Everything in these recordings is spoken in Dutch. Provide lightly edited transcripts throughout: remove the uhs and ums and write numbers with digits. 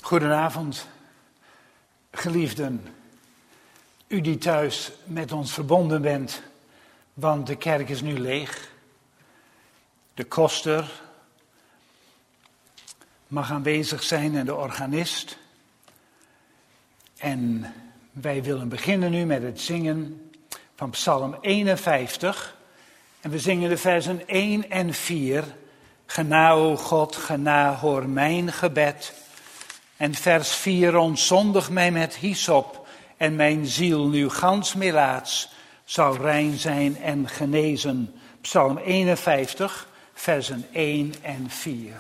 Goedenavond, geliefden. U die thuis met ons verbonden bent, want de kerk is nu leeg. De koster mag aanwezig zijn en de organist. En wij willen beginnen nu met het zingen van Psalm 51. En we zingen de versen 1 en 4. Gena, o God, gena, hoor mijn gebed. En vers 4, ontzondig mij met hyssop, en mijn ziel nu gans melaats zal rein zijn en genezen. Psalm 51, versen 1 en 4.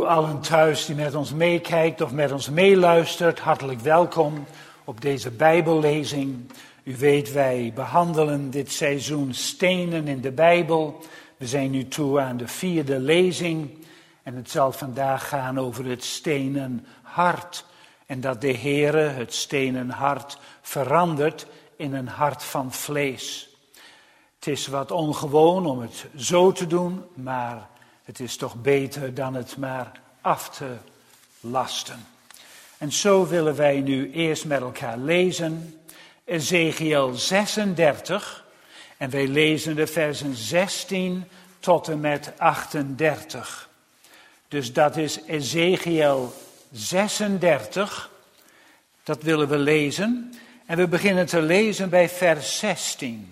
allen thuis die met ons meekijkt of met ons meeluistert, hartelijk welkom op deze Bijbellezing. U weet, wij behandelen dit seizoen stenen in de Bijbel. We zijn nu toe aan de 4e lezing en het zal vandaag gaan over het stenen hart. En dat de Heere het stenen hart verandert in een hart van vlees. Het is wat ongewoon om het zo te doen, maar het is toch beter dan het maar af te lasten. En zo willen wij nu eerst met elkaar lezen Ezechiël 36. En wij lezen de versen 16 tot en met 38. Dus dat is Ezechiël 36. Dat willen we lezen. En we beginnen te lezen bij vers 16.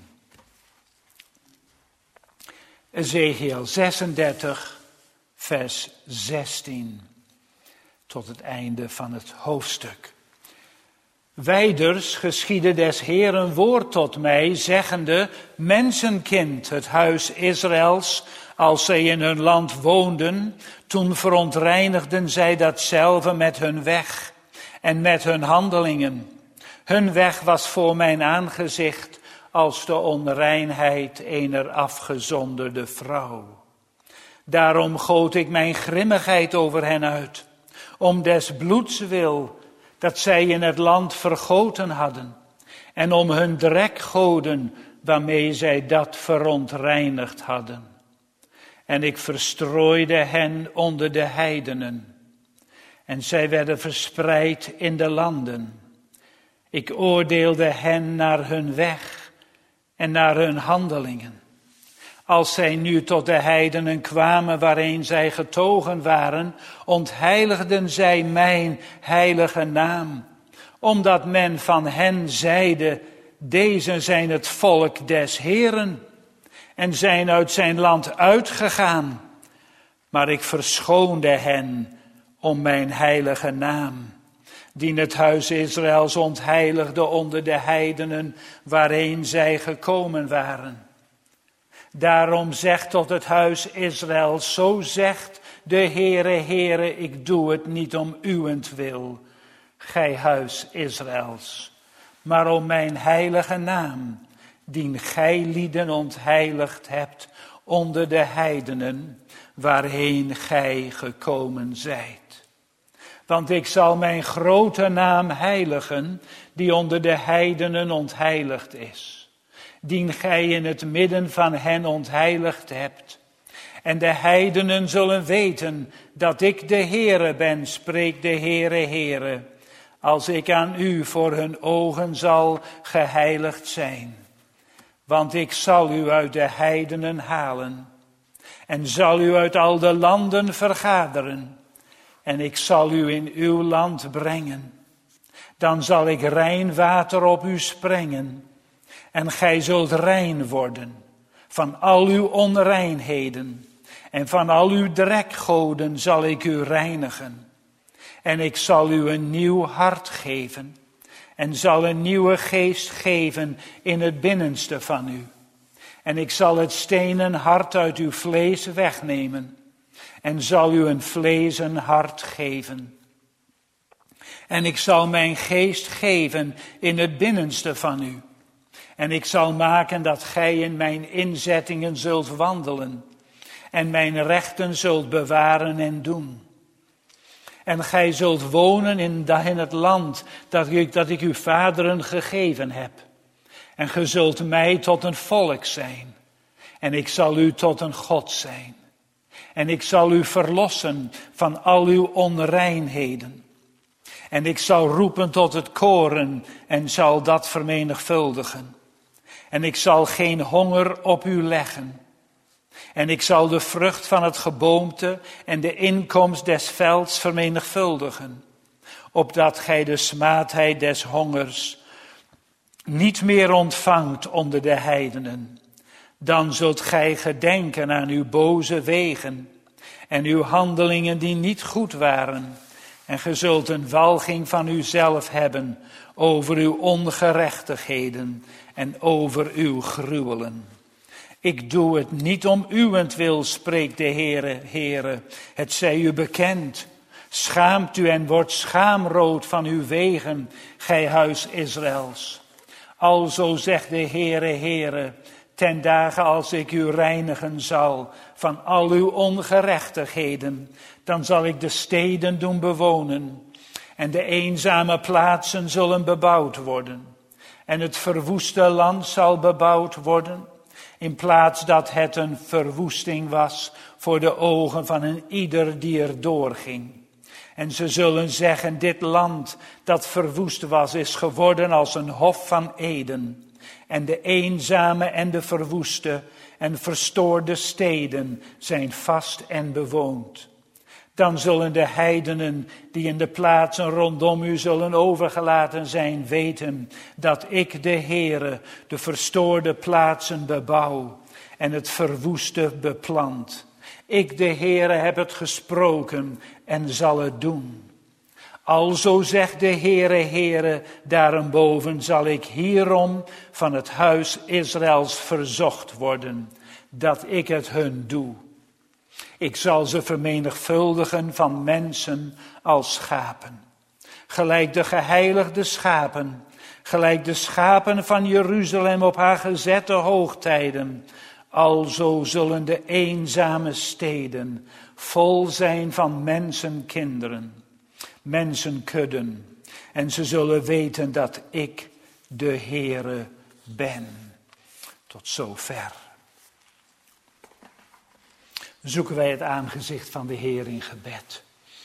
Ezechiël 36, vers 16, tot het einde van het hoofdstuk. Wijders geschiedde des Heeren woord tot mij, zeggende: mensenkind, het huis Israëls, als zij in hun land woonden, toen verontreinigden zij datzelfde met hun weg en met hun handelingen. Hun weg was voor mijn aangezicht als de onreinheid ener afgezonderde vrouw. Daarom goot ik mijn grimmigheid over hen uit, om des bloeds wil dat zij in het land vergoten hadden, en om hun drekgoden waarmee zij dat verontreinigd hadden. En ik verstrooide hen onder de heidenen, en zij werden verspreid in de landen. Ik oordeelde hen naar hun weg en naar hun handelingen. Als zij nu tot de heidenen kwamen waarin zij getogen waren, ontheiligden zij mijn heilige naam, omdat men van hen zeide: deze zijn het volk des Heeren en zijn uit zijn land uitgegaan. Maar ik verschoonde hen om mijn heilige naam, die het huis Israëls ontheiligde onder de heidenen waarheen zij gekomen waren. Daarom zegt tot het huis Israël: zo zegt de Heere, Heere, ik doe het niet om uwentwil, gij huis Israëls, maar om mijn heilige naam, dien gij lieden ontheiligd hebt onder de heidenen waarheen gij gekomen zijt. Want ik zal mijn grote naam heiligen, die onder de heidenen ontheiligd is, dien gij in het midden van hen ontheiligd hebt. En de heidenen zullen weten dat ik de Heere ben, spreekt de Heere, Heere, als ik aan u voor hun ogen zal geheiligd zijn. Want ik zal u uit de heidenen halen en zal u uit al de landen vergaderen. En ik zal u in uw land brengen. Dan zal ik rein water op u sprengen. En gij zult rein worden van al uw onreinheden. En van al uw drekgoden zal ik u reinigen. En ik zal u een nieuw hart geven. En zal een nieuwe geest geven in het binnenste van u. En ik zal het stenen hart uit uw vlees wegnemen. En zal u een vleesen hart geven. En ik zal mijn geest geven in het binnenste van u. En ik zal maken dat gij in mijn inzettingen zult wandelen. En mijn rechten zult bewaren en doen. En gij zult wonen in het land dat ik uw vaderen gegeven heb. En ge zult mij tot een volk zijn. En ik zal u tot een God zijn. En ik zal u verlossen van al uw onreinheden. En ik zal roepen tot het koren en zal dat vermenigvuldigen. En ik zal geen honger op u leggen. En ik zal de vrucht van het geboomte en de inkomst des velds vermenigvuldigen. Opdat gij de smaadheid des hongers niet meer ontvangt onder de heidenen. Dan zult gij gedenken aan uw boze wegen en uw handelingen die niet goed waren. En ge zult een walging van uzelf hebben over uw ongerechtigheden en over uw gruwelen. Ik doe het niet om uwentwil, spreekt de Heere. Het zij u bekend. Schaamt u en wordt schaamrood van uw wegen, gij huis Israëls. Alzo zegt de Heere, ten dagen als ik u reinigen zal van al uw ongerechtigheden, dan zal ik de steden doen bewonen en de eenzame plaatsen zullen bebouwd worden. En het verwoeste land zal bebouwd worden, in plaats dat het een verwoesting was voor de ogen van een ieder die er doorging. En ze zullen zeggen, dit land dat verwoest was, is geworden als een hof van Eden. En de eenzame en de verwoeste en verstoorde steden zijn vast en bewoond. Dan zullen de heidenen die in de plaatsen rondom u zullen overgelaten zijn, weten dat ik de Heere de verstoorde plaatsen bebouw en het verwoeste beplant. Ik de Heere heb het gesproken en zal het doen. Alzo zegt de Heere, daarenboven zal ik hierom van het huis Israëls verzocht worden, dat ik het hun doe. Ik zal ze vermenigvuldigen van mensen als schapen. Gelijk de geheiligde schapen, gelijk de schapen van Jeruzalem op haar gezette hoogtijden. Alzo zullen de eenzame steden vol zijn van mensenkinderen, mensenkudden. En ze zullen weten dat ik de Heere ben. Tot zover. Zoeken wij het aangezicht van de Heer in gebed.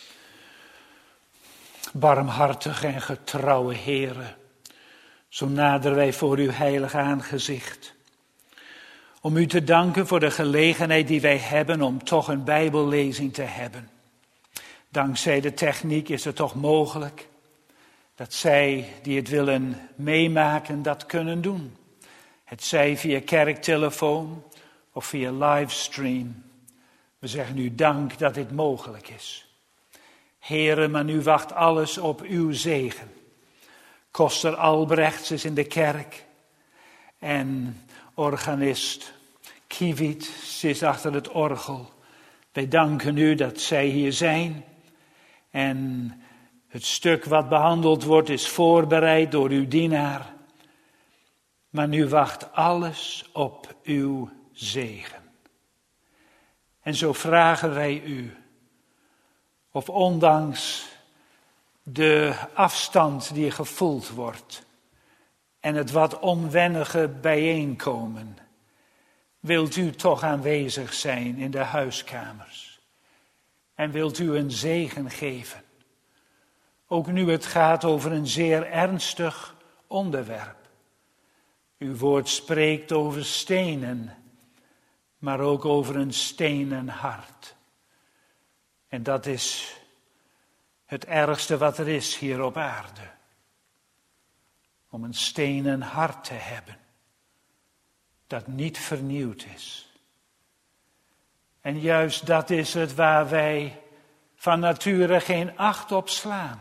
Barmhartige en getrouwe Heere, zo naderen wij voor uw heilig aangezicht. Om u te danken voor de gelegenheid die wij hebben om toch een Bijbellezing te hebben. Dankzij de techniek is het toch mogelijk dat zij die het willen meemaken dat kunnen doen. Het zij via kerktelefoon of via livestream. We zeggen u dank dat dit mogelijk is. Heere, maar nu wacht alles op uw zegen. Koster Albrechts is in de kerk en organist Kiewit zit achter het orgel. Wij danken u dat zij hier zijn en het stuk wat behandeld wordt is voorbereid door uw dienaar. Maar nu wacht alles op uw zegen. En zo vragen wij u, of ondanks de afstand die gevoeld wordt en het wat onwennige bijeenkomen, wilt u toch aanwezig zijn in de huiskamers en wilt u een zegen geven. Ook nu het gaat over een zeer ernstig onderwerp. Uw woord spreekt over stenen, maar ook over een stenen hart. En dat is het ergste wat er is hier op aarde. Om een stenen hart te hebben, dat niet vernieuwd is. En juist dat is het waar wij van nature geen acht op slaan.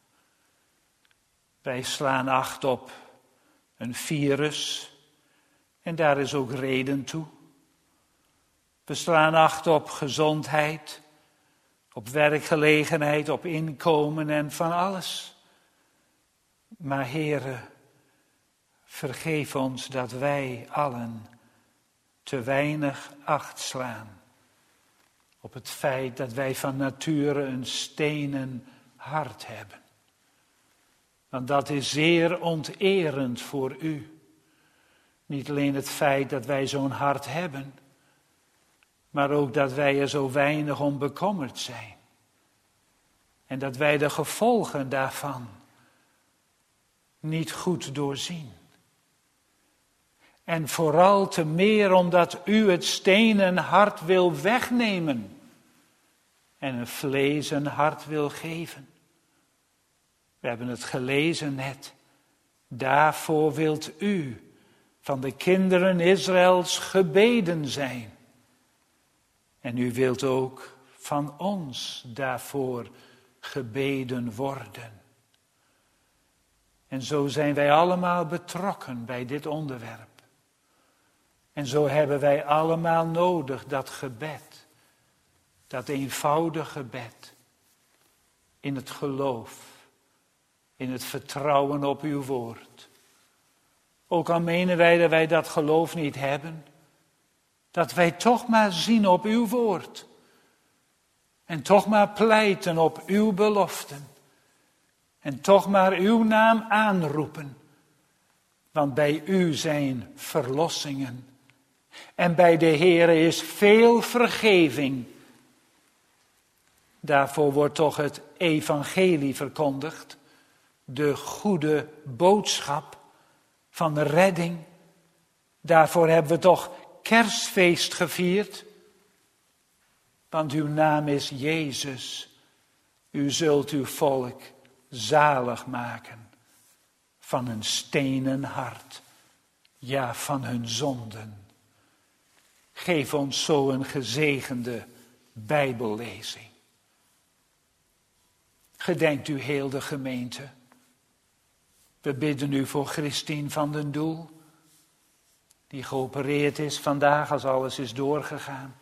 Wij slaan acht op een virus en daar is ook reden toe. We slaan acht op gezondheid, op werkgelegenheid, op inkomen en van alles. Maar Heere, vergeef ons dat wij allen te weinig acht slaan op het feit dat wij van nature een stenen hart hebben. Want dat is zeer onterend voor u. Niet alleen het feit dat wij zo'n hart hebben, maar ook dat wij er zo weinig om bekommerd zijn. En dat wij de gevolgen daarvan niet goed doorzien. En vooral te meer omdat u het stenen hart wil wegnemen en een vlezen hart wil geven. We hebben het gelezen net. Daarvoor wilt u van de kinderen Israëls gebeden zijn. En u wilt ook van ons daarvoor gebeden worden. En zo zijn wij allemaal betrokken bij dit onderwerp. En zo hebben wij allemaal nodig dat gebed. Dat eenvoudige gebed. In het geloof. In het vertrouwen op uw woord. Ook al menen wij dat wij dat geloof niet hebben. Dat wij toch maar zien op uw woord. En toch maar pleiten op uw beloften. En toch maar uw naam aanroepen. Want bij u zijn verlossingen. En bij de Heere is veel vergeving. Daarvoor wordt toch het evangelie verkondigd. De goede boodschap van de redding. Daarvoor hebben we toch kerstfeest gevierd. Want uw naam is Jezus. U zult uw volk zalig maken. Van een stenen hart. Ja, van hun zonden. Geef ons zo een gezegende Bijbellezing. Gedenkt u heel de gemeente. We bidden u voor Christine van den Doel. Die geopereerd is vandaag als alles is doorgegaan.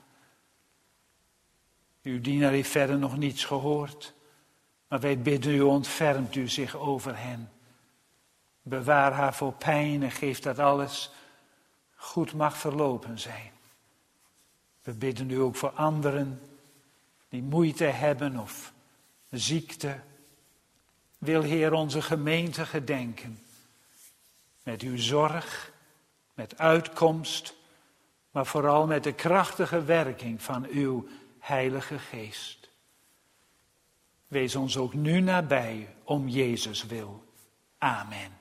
Uw dienaar heeft verder nog niets gehoord. Maar wij bidden u, ontfermt u zich over hen. Bewaar haar voor pijn en geef dat alles goed mag verlopen zijn. We bidden u ook voor anderen die moeite hebben of ziekte. Wil Heer onze gemeente gedenken. Met uw zorg, met uitkomst, maar vooral met de krachtige werking van uw Heilige Geest. Wees ons ook nu nabij om Jezus wil. Amen.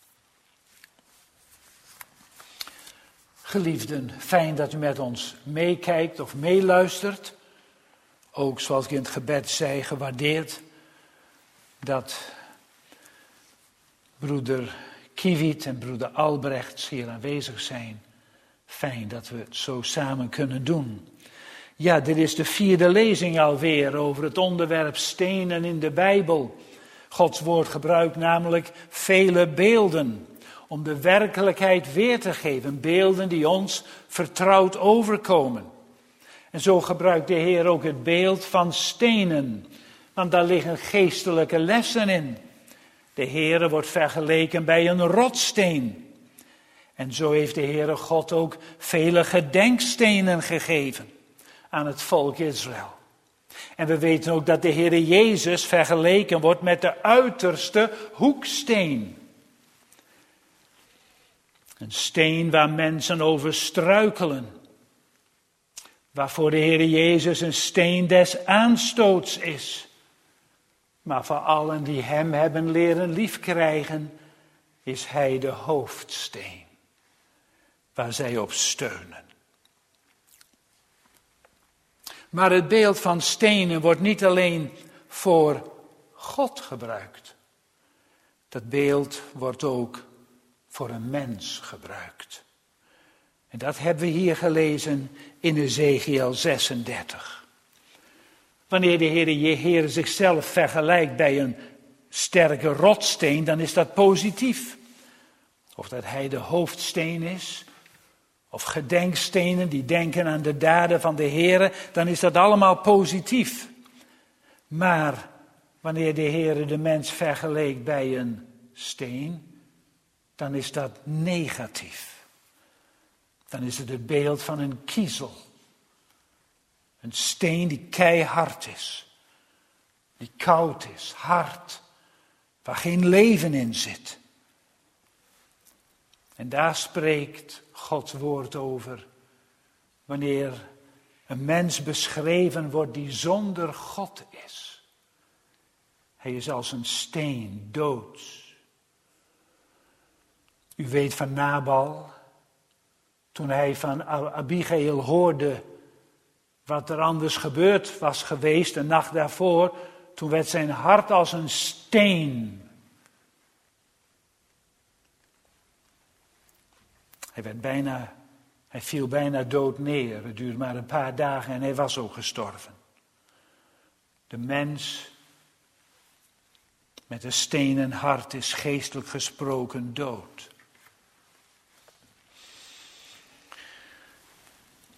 Geliefden, fijn dat u met ons meekijkt of meeluistert. Ook zoals ik in het gebed zei, gewaardeerd dat broeder Kiewiet en broeder Albrecht hier aanwezig zijn. Fijn dat we het zo samen kunnen doen. Ja, dit is de 4e lezing alweer over het onderwerp stenen in de Bijbel. Gods woord gebruikt namelijk vele beelden om de werkelijkheid weer te geven. Beelden die ons vertrouwd overkomen. En zo gebruikt de Heer ook het beeld van stenen. Want daar liggen geestelijke lessen in. De Heere wordt vergeleken bij een rotssteen. En zo heeft de Heere God ook vele gedenkstenen gegeven aan het volk Israël. En we weten ook dat de Heere Jezus vergeleken wordt met de uiterste hoeksteen. Een steen waar mensen over struikelen. Waarvoor de Heere Jezus een steen des aanstoots is. Maar voor allen die hem hebben leren liefkrijgen, is hij de hoofdsteen. Waar zij op steunen. Maar het beeld van stenen wordt niet alleen voor God gebruikt. Dat beeld wordt ook voor een mens gebruikt. En dat hebben we hier gelezen in Ezekiel 36. Wanneer de Heer zichzelf vergelijkt bij een sterke rotssteen, dan is dat positief. Of dat hij de hoofdsteen is, of gedenkstenen die denken aan de daden van de Heer, dan is dat allemaal positief. Maar wanneer de Heer de mens vergelijkt bij een steen, dan is dat negatief. Dan is het beeld van een kiezel. Een steen die keihard is. Die koud is, hard. Waar geen leven in zit. En daar spreekt Gods woord over. Wanneer een mens beschreven wordt die zonder God is. Hij is als een steen, doods. U weet van Nabal. Toen hij van Abigail hoorde wat er anders gebeurd was geweest de nacht daarvoor. Toen werd zijn hart als een steen. Hij viel bijna dood neer. Het duurde maar een paar dagen en hij was ook gestorven. De mens met een stenen hart is geestelijk gesproken dood.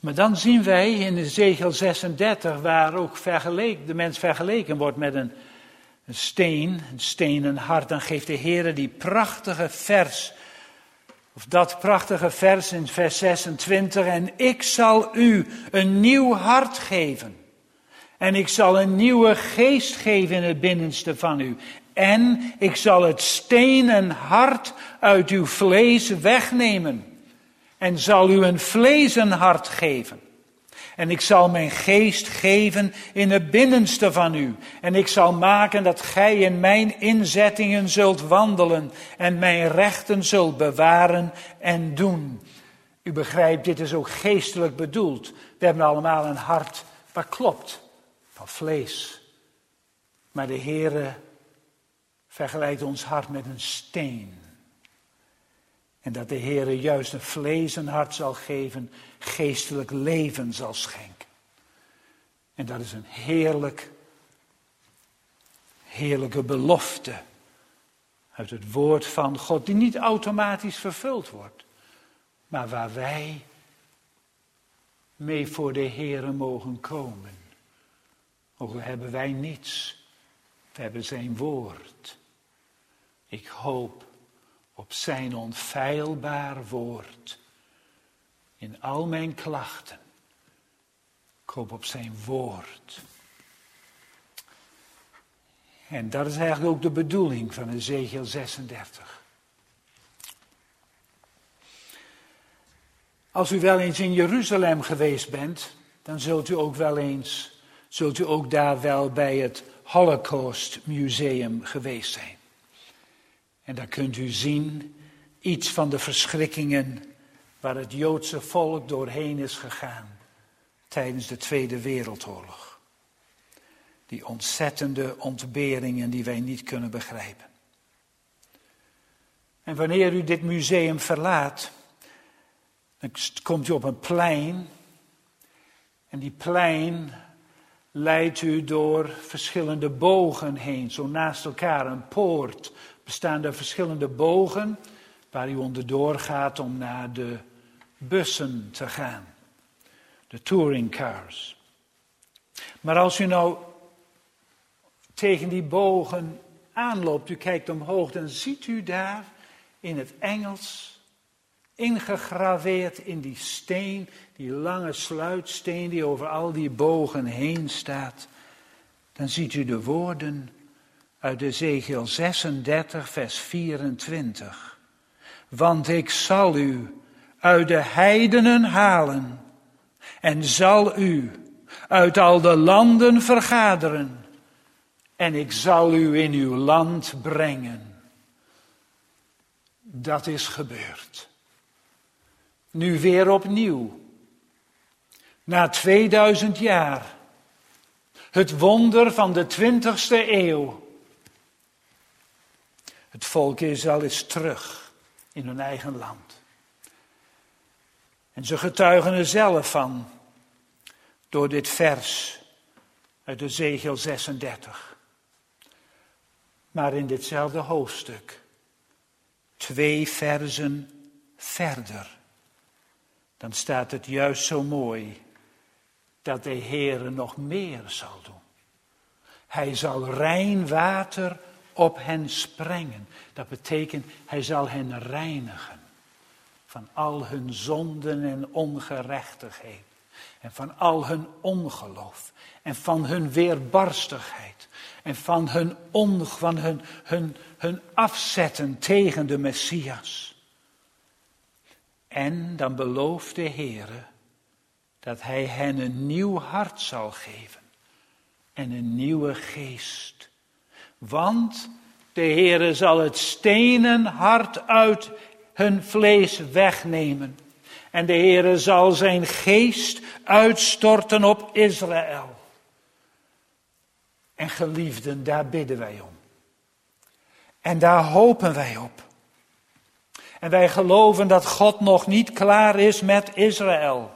Maar dan zien wij in Ezechiel 36, waar ook de mens vergeleken wordt met een stenen hart, dan geeft de Heer die prachtige vers, of dat prachtige vers in vers 26, en ik zal u een nieuw hart geven. En ik zal een nieuwe geest geven in het binnenste van u. En ik zal het stenen hart uit uw vlees wegnemen. En zal u een vleesen hart geven. En ik zal mijn geest geven in het binnenste van u. En ik zal maken dat gij in mijn inzettingen zult wandelen. En mijn rechten zult bewaren en doen. U begrijpt, dit is ook geestelijk bedoeld. We hebben allemaal een hart wat klopt. Van vlees. Maar de Heere vergelijkt ons hart met een steen. En dat de Heere juist een vleesen hart zal geven, geestelijk leven zal schenken. En dat is een heerlijke belofte uit het woord van God, die niet automatisch vervuld wordt, maar waar wij mee voor de Heere mogen komen. Ook al hebben wij niets, we hebben zijn woord. Ik hoop op zijn onfeilbaar woord. In al mijn klachten. Ik hoop op zijn woord. En dat is eigenlijk ook de bedoeling van Ezechiel 36. Als u wel eens in Jeruzalem geweest bent, dan zult u ook daar wel bij het Holocaust Museum geweest zijn. En daar kunt u zien iets van de verschrikkingen waar het Joodse volk doorheen is gegaan tijdens de Tweede Wereldoorlog. Die ontzettende ontberingen die wij niet kunnen begrijpen. En wanneer u dit museum verlaat, dan komt u op een plein. En die plein leidt u door verschillende bogen heen, zo naast elkaar, een poort. Bestaan er verschillende bogen waar u onderdoor gaat om naar de bussen te gaan. De touringcars. Maar als u nou tegen die bogen aanloopt, u kijkt omhoog, dan ziet u daar in het Engels, ingegraveerd in die steen, die lange sluitsteen die over al die bogen heen staat, dan ziet u de woorden uit Ezechiel 36, vers 24. Want ik zal u uit de heidenen halen en zal u uit al de landen vergaderen en ik zal u in uw land brengen. Dat is gebeurd. Nu weer opnieuw. Na 2000 jaar. Het wonder van de 20e eeuw. Het volk Israël is terug in hun eigen land. En ze getuigen er zelf van. Door dit vers uit Ezechiel 36. Maar in ditzelfde hoofdstuk. 2 versen verder. Dan staat het juist zo mooi. Dat de Heere nog meer zal doen. Hij zal rein water op hen sprengen. Dat betekent, hij zal hen reinigen. Van al hun zonden en ongerechtigheid. En van al hun ongeloof. En van hun weerbarstigheid. En van hun afzetten tegen de Messias. En dan belooft de Heere dat hij hen een nieuw hart zal geven. En een nieuwe geest. Want de Heere zal het stenen hart uit hun vlees wegnemen. En de Heere zal zijn geest uitstorten op Israël. En geliefden, daar bidden wij om. En daar hopen wij op. En wij geloven dat God nog niet klaar is met Israël.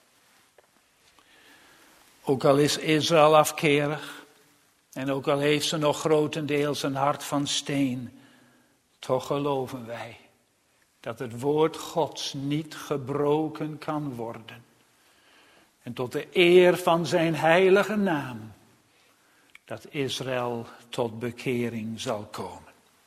Ook al is Israël afkerig. En ook al heeft ze nog grotendeels een hart van steen. Toch geloven wij dat het woord Gods niet gebroken kan worden. En tot de eer van zijn heilige naam, dat Israël tot bekering zal komen.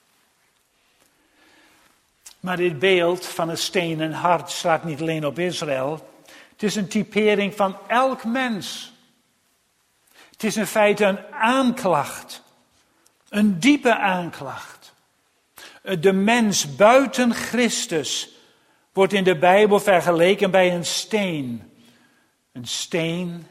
Maar dit beeld van een stenen hart slaat niet alleen op Israël. Het is een typering van elk mens. Het is in feite een aanklacht. Een diepe aanklacht. De mens buiten Christus wordt in de Bijbel vergeleken bij een steen. Een steen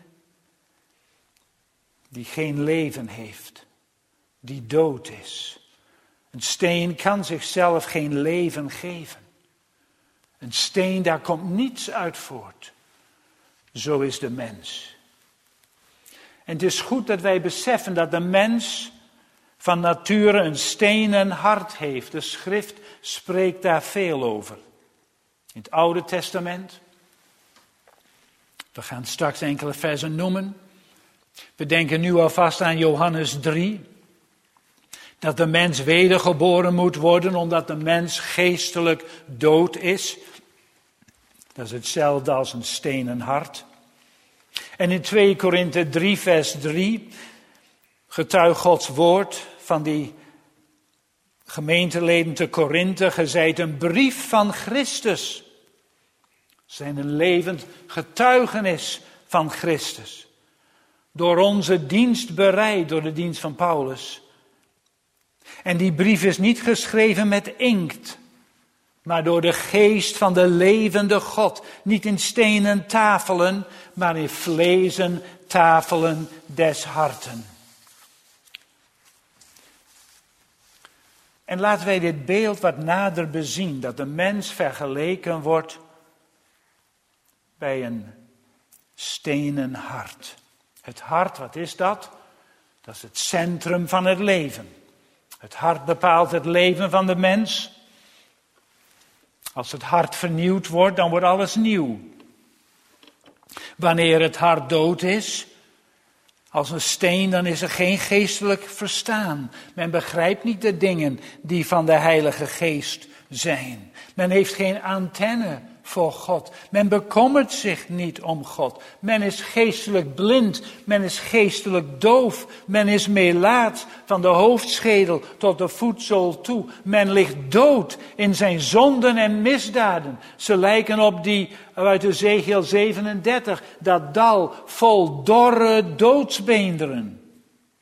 die geen leven heeft. Die dood is. Een steen kan zichzelf geen leven geven. Een steen, daar komt niets uit voort. Zo is de mens. En het is goed dat wij beseffen dat de mens van nature een stenen hart heeft. De schrift spreekt daar veel over. In het Oude Testament. We gaan straks enkele versen noemen. We denken nu alvast aan Johannes 3. Dat de mens wedergeboren moet worden omdat de mens geestelijk dood is. Dat is hetzelfde als een stenen hart. En in 2 Korinthe 3 vers 3 getuigt Gods woord van die gemeenteleden te Korinthe. Ge zijt een brief van Christus. Zijn een levend getuigenis van Christus. Door onze dienst bereid, door de dienst van Paulus. En die brief is niet geschreven met inkt, maar door de geest van de levende God. Niet in stenen tafelen, maar in vlezen tafelen des harten. En laten wij dit beeld wat nader bezien, dat de mens vergeleken wordt bij een stenen hart. Het hart, wat is dat? Dat is het centrum van het leven. Het hart bepaalt het leven van de mens. Als het hart vernieuwd wordt, dan wordt alles nieuw. Wanneer het hart dood is, als een steen, dan is er geen geestelijk verstaan. Men begrijpt niet de dingen die van de Heilige Geest zijn. Men heeft geen antenne voor God. Men bekommert zich niet om God. Men is geestelijk blind. Men is geestelijk doof. Men is melaat van de hoofdschedel tot de voetzool toe. Men ligt dood in zijn zonden en misdaden. Ze lijken op die uit Ezechiel 37, dat dal vol dorre doodsbeenderen.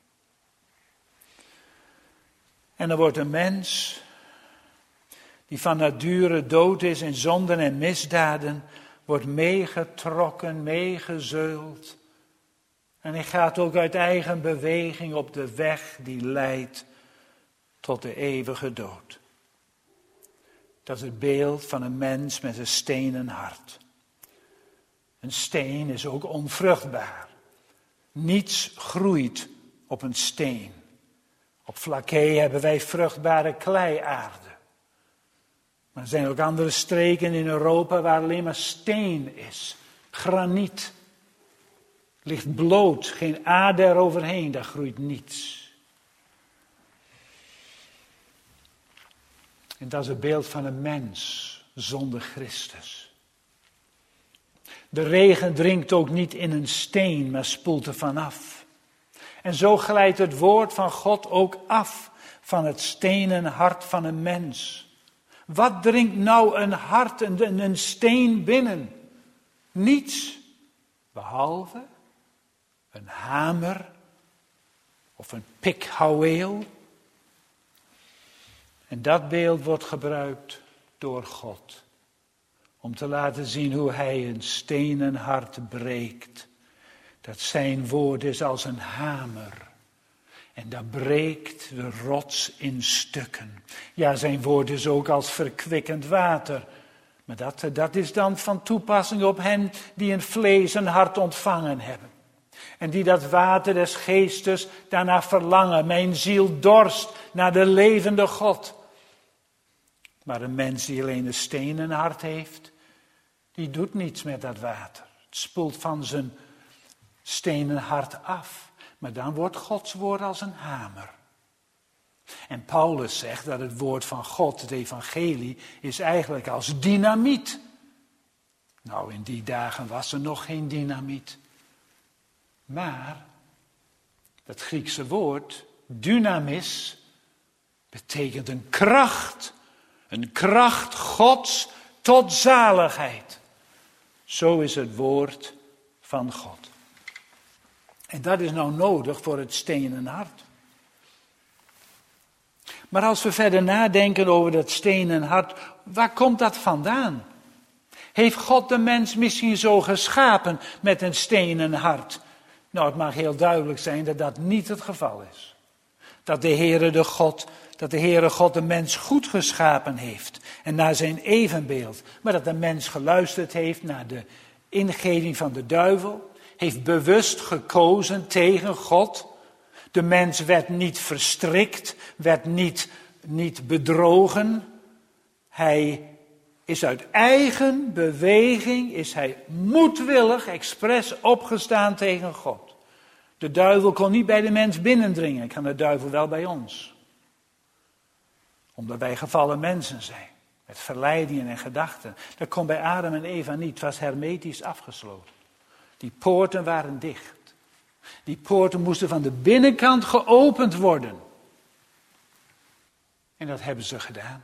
En er wordt een mens die van nature dood is in zonden en misdaden, wordt meegetrokken, meegezeuld. En hij gaat ook uit eigen beweging op de weg die leidt tot de eeuwige dood. Dat is het beeld van een mens met een stenen hart. Een steen is ook onvruchtbaar. Niets groeit op een steen. Op Vlakee hebben wij vruchtbare kleiaarde. Maar er zijn ook andere streken in Europa waar alleen maar steen is. Graniet. Ligt bloot, geen aarde eroverheen, daar groeit niets. En dat is het beeld van een mens zonder Christus. De regen dringt ook niet in een steen, maar spoelt er vanaf. En zo glijdt het woord van God ook af van het stenen hart van een mens. Wat dringt nou een hart, een steen binnen? Niets, behalve een hamer of een pikhouweel. En dat beeld wordt gebruikt door God. Om te laten zien hoe hij een stenen hart breekt. Dat zijn woord is als een hamer. En dat breekt de rots in stukken. Ja, zijn woord is ook als verkwikkend water. Maar dat is dan van toepassing op hen die een vlees en hart ontvangen hebben. En die dat water des geestes daarna verlangen. Mijn ziel dorst naar de levende God. Maar een mens die alleen een stenen hart heeft, die doet niets met dat water. Het spoelt van zijn stenen hart af. Maar dan wordt Gods woord als een hamer. En Paulus zegt dat het woord van God, het evangelie, is eigenlijk als dynamiet. Nou, in die dagen was er nog geen dynamiet. Maar dat Griekse woord, dynamis, betekent een kracht. Een kracht Gods tot zaligheid. Zo is het woord van God. En dat is nou nodig voor het stenen hart. Maar als we verder nadenken over dat stenen hart, waar komt dat vandaan? Heeft God de mens misschien zo geschapen met een stenen hart? Nou, het mag heel duidelijk zijn dat dat niet het geval is. Dat de Heere God de mens goed geschapen heeft en naar zijn evenbeeld. Maar dat de mens geluisterd heeft naar de ingeving van de duivel, heeft bewust gekozen tegen God. De mens werd niet verstrikt, werd niet bedrogen. Hij is uit eigen beweging, is hij moedwillig, expres opgestaan tegen God. De duivel kon niet bij de mens binnendringen, kan de duivel wel bij ons. Omdat wij gevallen mensen zijn, met verleidingen en gedachten. Dat kon bij Adam en Eva niet, het was hermetisch afgesloten. Die poorten waren dicht. Die poorten moesten van de binnenkant geopend worden. En dat hebben ze gedaan.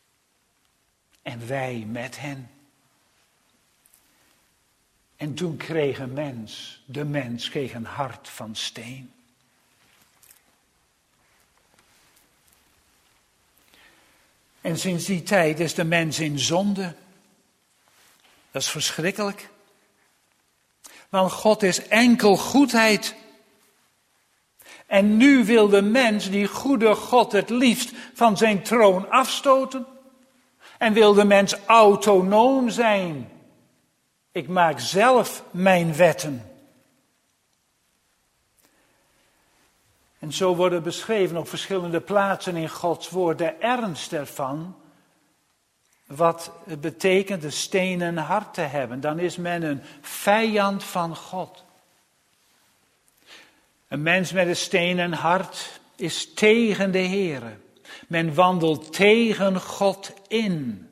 En wij met hen. En toen kreeg de mens kreeg een hart van steen. En sinds die tijd is de mens in zonde. Dat is verschrikkelijk. Want God is enkel goedheid. En nu wil de mens die goede God het liefst van zijn troon afstoten. En wil de mens autonoom zijn. Ik maak zelf mijn wetten. En zo worden beschreven op verschillende plaatsen in Gods woord de ernst ervan. Wat het betekent een stenen hart te hebben. Dan is men een vijand van God. Een mens met een stenen hart is tegen de Heere. Men wandelt tegen God in.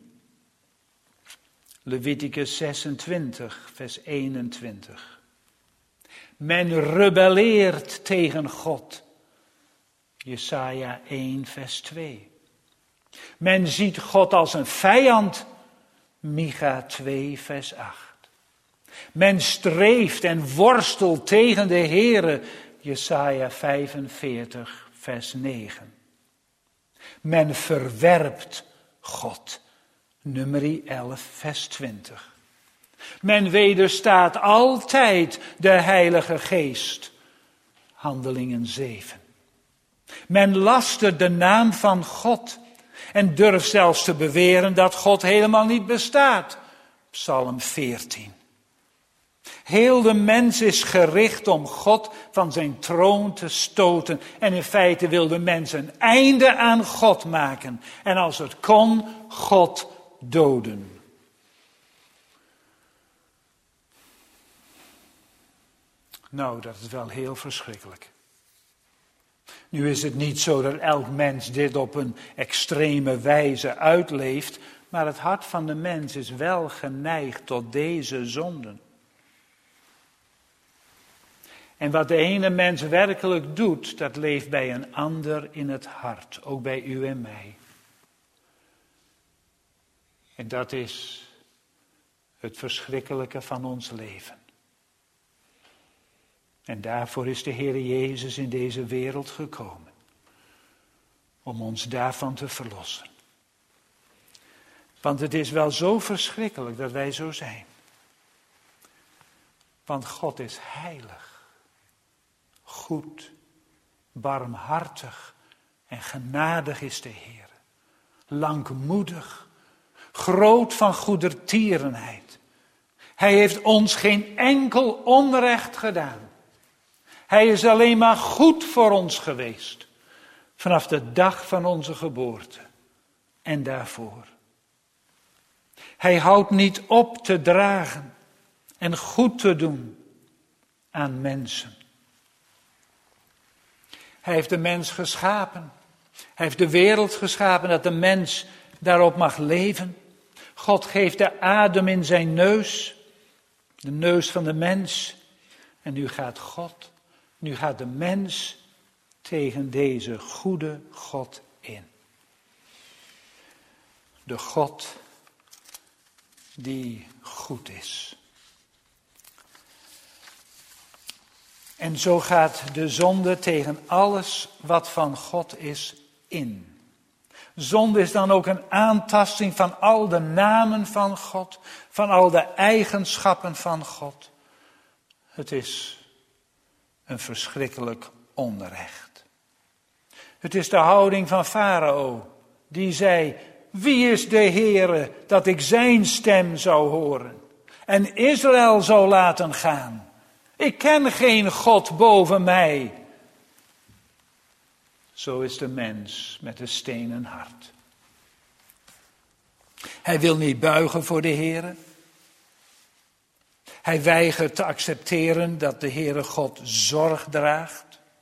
Leviticus 26, vers 21. Men rebelleert tegen God. Jesaja 1, vers 2. Men ziet God als een vijand. Micha 2, vers 8. Men streeft en worstelt tegen de Heere. Jesaja 45, vers 9. Men verwerpt God. Numeri 11, vers 20. Men wederstaat altijd de Heilige Geest. Handelingen 7. Men lastert de naam van God en durft zelfs te beweren dat God helemaal niet bestaat. Psalm 14. Heel de mens is gericht om God van zijn troon te stoten. En in feite wil de mens een einde aan God maken. En als het kon, God doden. Nou, dat is wel heel verschrikkelijk. Nu is het niet zo dat elk mens dit op een extreme wijze uitleeft. Maar het hart van de mens is wel geneigd tot deze zonden. En wat de ene mens werkelijk doet, dat leeft bij een ander in het hart. Ook bij u en mij. En dat is het verschrikkelijke van ons leven. En daarvoor is de Heer Jezus in deze wereld gekomen. Om ons daarvan te verlossen. Want het is wel zo verschrikkelijk dat wij zo zijn. Want God is heilig. Goed, barmhartig en genadig is de Heer. Langmoedig, groot van goedertierenheid. Hij heeft ons geen enkel onrecht gedaan. Hij is alleen maar goed voor ons geweest. Vanaf de dag van onze geboorte en daarvoor. Hij houdt niet op te dragen en goed te doen aan mensen. Hij heeft de mens geschapen. Hij heeft de wereld geschapen dat de mens daarop mag leven. God geeft de adem in zijn neus. De neus van de mens. En nu gaat de mens tegen deze goede God in. De God die goed is. En zo gaat de zonde tegen alles wat van God is in. Zonde is dan ook een aantasting van al de namen van God, van al de eigenschappen van God. Het is een verschrikkelijk onrecht. Het is de houding van Farao, die zei: wie is de Heere dat ik zijn stem zou horen en Israël zou laten gaan? Ik ken geen God boven mij. Zo is de mens met een stenen hart. Hij wil niet buigen voor de Heere. Hij weigert te accepteren dat de Heere God zorg draagt.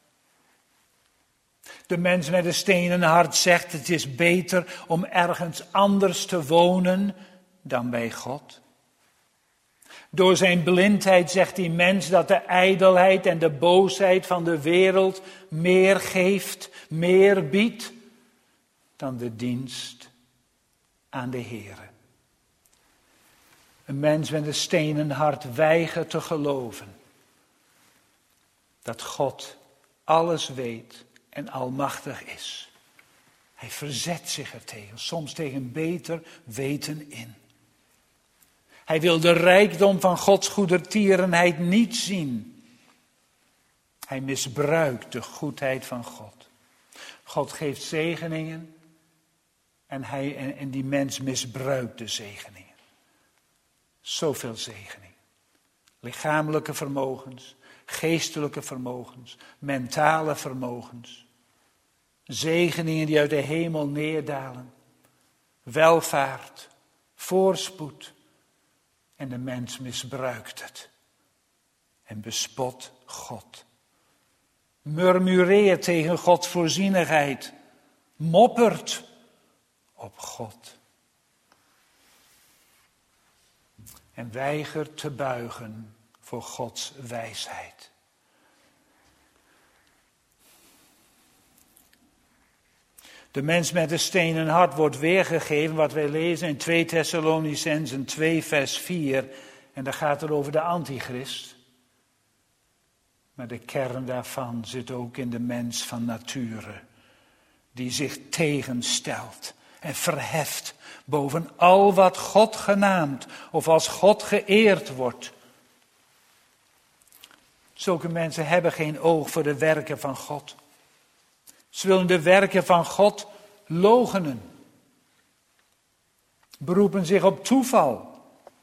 De mens met een stenen hart zegt: het is beter om ergens anders te wonen dan bij God. Door zijn blindheid zegt die mens dat de ijdelheid en de boosheid van de wereld meer geeft, meer biedt dan de dienst aan de Heere. Een mens met een stenen hart weigert te geloven dat God alles weet en almachtig is. Hij verzet zich ertegen, soms tegen beter weten in. Hij wil de rijkdom van Gods goedertierenheid niet zien. Hij misbruikt de goedheid van God. God geeft zegeningen en die mens misbruikt de zegeningen. Zoveel zegeningen. Lichamelijke vermogens, geestelijke vermogens, mentale vermogens. Zegeningen die uit de hemel neerdalen. Welvaart, voorspoed. En de mens misbruikt het. En bespot God. Murmureert tegen Gods voorzienigheid. Moppert op God. En weigert te buigen voor Gods wijsheid. De mens met een stenen hart wordt weergegeven wat wij lezen in 2 Thessalonicenzen 2 vers 4. En daar gaat het over de antichrist. Maar de kern daarvan zit ook in de mens van nature. Die zich tegenstelt en verheft boven al wat God genaamd of als God geëerd wordt. Zulke mensen hebben geen oog voor de werken van God. Ze willen de werken van God loochenen. Beroepen zich op toeval.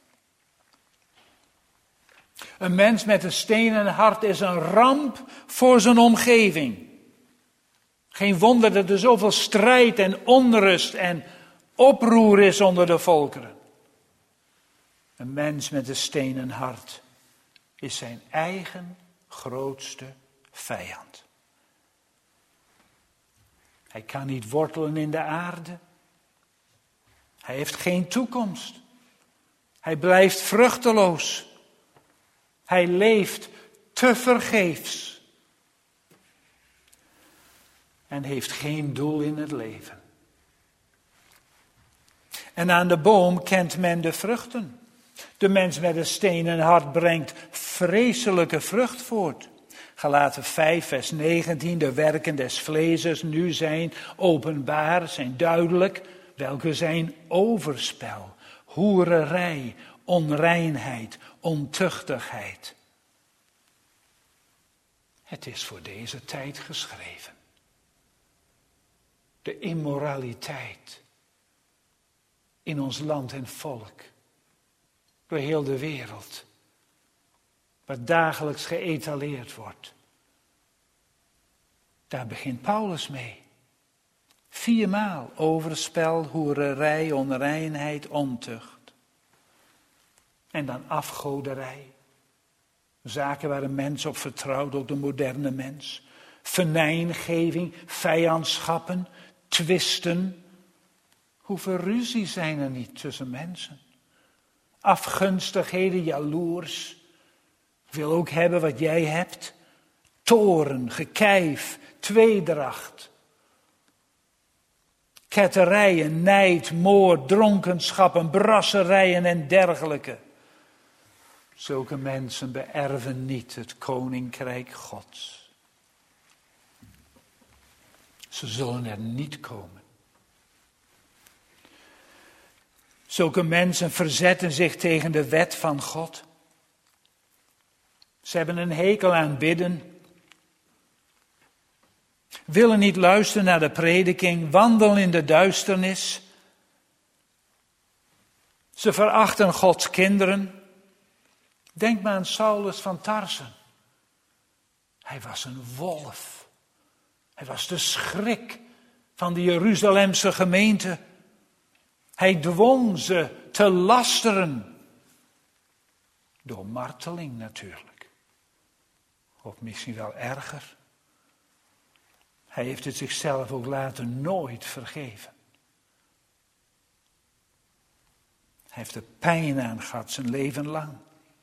Een mens met een stenen hart is een ramp voor zijn omgeving. Geen wonder dat er zoveel strijd en onrust en oproer is onder de volkeren. Een mens met een stenen hart is zijn eigen grootste vijand. Hij kan niet wortelen in de aarde. Hij heeft geen toekomst. Hij blijft vruchteloos. Hij leeft tevergeefs. En heeft geen doel in het leven. En aan de boom kent men de vruchten. De mens met een stenen hart brengt vreselijke vrucht voort. Galaten 5 vers 19, de werken des vleesers nu zijn openbaar, zijn duidelijk. Welke zijn overspel, hoererij, onreinheid, ontuchtigheid. Het is voor deze tijd geschreven. De immoraliteit in ons land en volk, door heel de wereld, wat dagelijks geëtaleerd wordt. Daar begint Paulus mee. 4 maal overspel, hoererij, onreinheid, ontucht. En dan afgoderij. Zaken waar een mens op vertrouwt, ook de moderne mens. Venijngeving, vijandschappen, twisten. Hoeveel ruzie zijn er niet tussen mensen? Afgunstigheden, jaloers. Ik wil ook hebben wat jij hebt. Toorn, gekijf, tweedracht. Ketterijen, nijd, moord, dronkenschappen, brasserijen en dergelijke. Zulke mensen beërven niet het koninkrijk Gods. Ze zullen er niet komen. Zulke mensen verzetten zich tegen de wet van God. Ze hebben een hekel aan bidden. Willen niet luisteren naar de prediking, wandelen in de duisternis. Ze verachten Gods kinderen. Denk maar aan Saulus van Tarsen. Hij was een wolf. Hij was de schrik van de Jeruzalemse gemeente. Hij dwong ze te lasteren. Door marteling natuurlijk. Of misschien wel erger. Hij heeft het zichzelf ook later nooit vergeven. Hij heeft er pijn aan gehad zijn leven lang.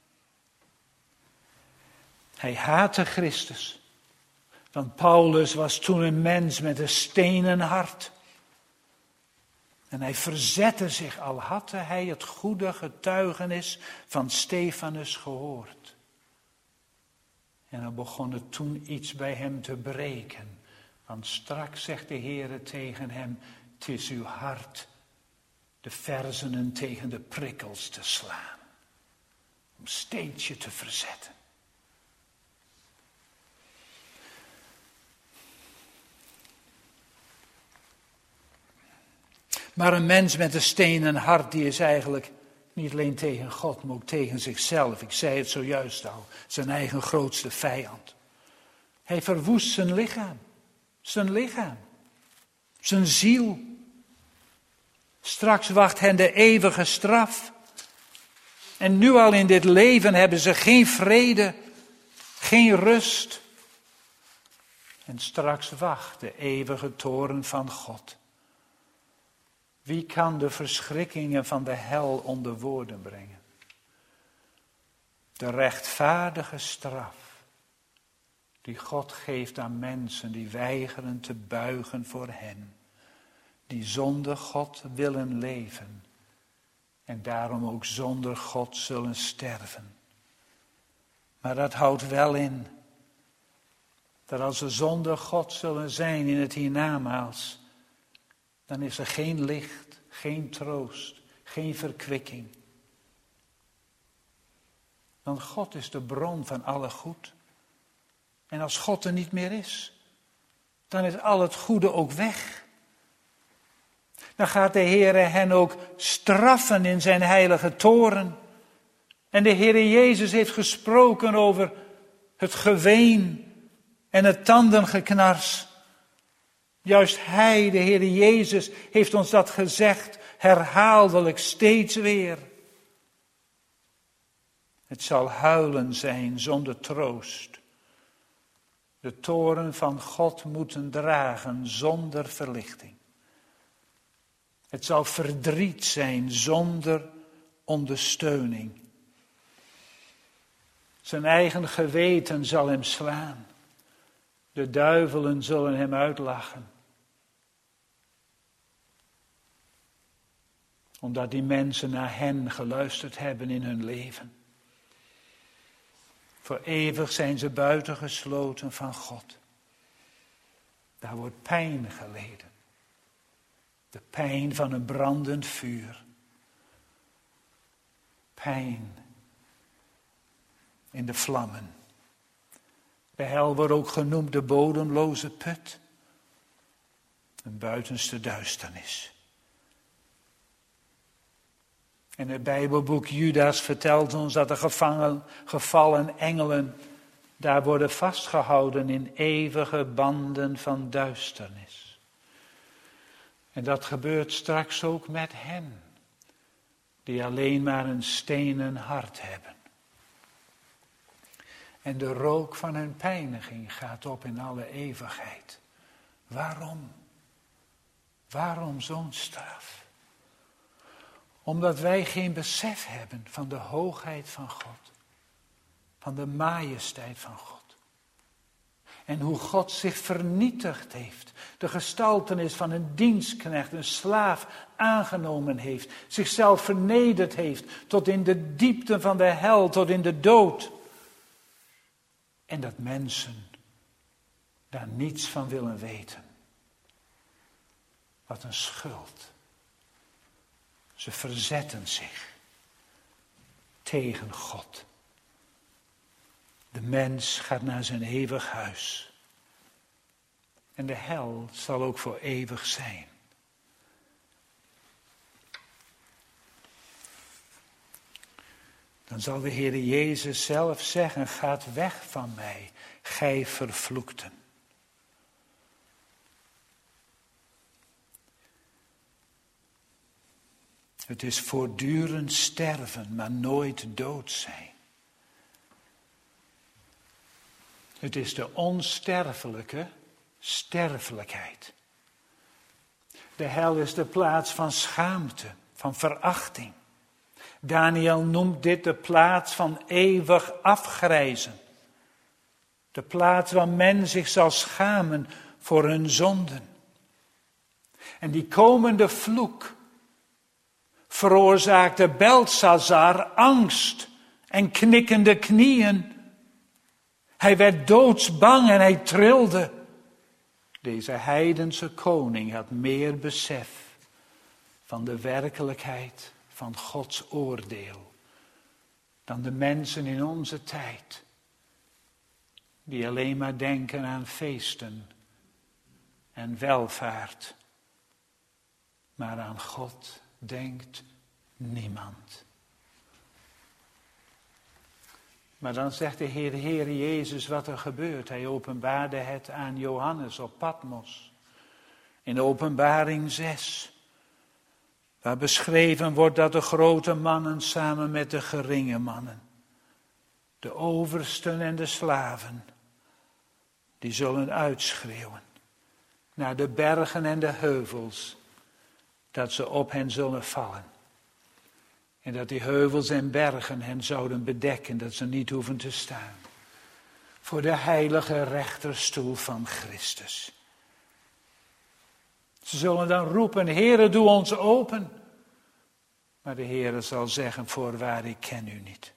Hij haatte Christus. Want Paulus was toen een mens met een stenen hart. En hij verzette zich, al had hij het goede getuigenis van Stefanus gehoord. En dan begon het toen iets bij hem te breken. Want straks zegt de Heere tegen hem, het is uw hart de verzenen tegen de prikkels te slaan. Om steeds je te verzetten. Maar een mens met een stenen hart, die is eigenlijk niet alleen tegen God, maar ook tegen zichzelf. Ik zei het zojuist al, zijn eigen grootste vijand. Hij verwoest zijn lichaam, zijn ziel. Straks wacht hen de eeuwige straf. En nu al in dit leven hebben ze geen vrede, geen rust. En straks wacht de eeuwige toorn van God. Wie kan de verschrikkingen van de hel onder woorden brengen? De rechtvaardige straf die God geeft aan mensen die weigeren te buigen voor hem. Die zonder God willen leven en daarom ook zonder God zullen sterven. Maar dat houdt wel in dat als ze zonder God zullen zijn in het hiernamaals, dan is er geen licht, geen troost, geen verkwikking. Want God is de bron van alle goed. En als God er niet meer is, dan is al het goede ook weg. Dan gaat de Heere hen ook straffen in zijn heilige toren. En de Heere Jezus heeft gesproken over het geween en het tandengeknars. Juist Hij, de Heere Jezus, heeft ons dat gezegd, herhaaldelijk, steeds weer. Het zal huilen zijn zonder troost. De toren van God moeten dragen zonder verlichting. Het zal verdriet zijn zonder ondersteuning. Zijn eigen geweten zal hem slaan. De duivelen zullen hem uitlachen. Omdat die mensen naar hen geluisterd hebben in hun leven. Voor eeuwig zijn ze buitengesloten van God. Daar wordt pijn geleden. De pijn van een brandend vuur. Pijn in de vlammen. De hel wordt ook genoemd de bodemloze put. Een buitenste duisternis. En het Bijbelboek Judas vertelt ons dat de gevallen engelen daar worden vastgehouden in eeuwige banden van duisternis. En dat gebeurt straks ook met hen, die alleen maar een stenen hart hebben. En de rook van hun pijniging gaat op in alle eeuwigheid. Waarom? Waarom zo'n straf? Omdat wij geen besef hebben van de hoogheid van God. Van de majesteit van God. En hoe God zich vernietigd heeft. De gestaltenis van een dienstknecht, een slaaf aangenomen heeft. Zichzelf vernederd heeft tot in de diepte van de hel, tot in de dood. En dat mensen daar niets van willen weten. Wat een schuld. Ze verzetten zich tegen God. De mens gaat naar zijn eeuwig huis. En de hel zal ook voor eeuwig zijn. Dan zal de Heer Jezus zelf zeggen, gaat weg van mij, gij vervloekten. Het is voortdurend sterven, maar nooit dood zijn. Het is de onsterfelijke sterfelijkheid. De hel is de plaats van schaamte, van verachting. Daniel noemt dit de plaats van eeuwig afgrijzen. De plaats waar men zich zal schamen voor hun zonden. En die komende vloek veroorzaakte Belshazzar angst en knikkende knieën. Hij werd doodsbang en hij trilde. Deze heidense koning had meer besef van de werkelijkheid van Gods oordeel dan de mensen in onze tijd, die alleen maar denken aan feesten en welvaart, maar aan God denkt niemand. Maar dan zegt de Heer Jezus wat er gebeurt. Hij openbaarde het aan Johannes op Patmos. In Openbaring 6. Waar beschreven wordt dat de grote mannen samen met de geringe mannen. De oversten en de slaven. Die zullen uitschreeuwen. Naar de bergen en de heuvels. Dat ze op hen zullen vallen. En dat die heuvels en bergen hen zouden bedekken, dat ze niet hoeven te staan. Voor de heilige rechterstoel van Christus. Ze zullen dan roepen, Heere, doe ons open. Maar de Heere zal zeggen, voorwaar, ik ken u niet.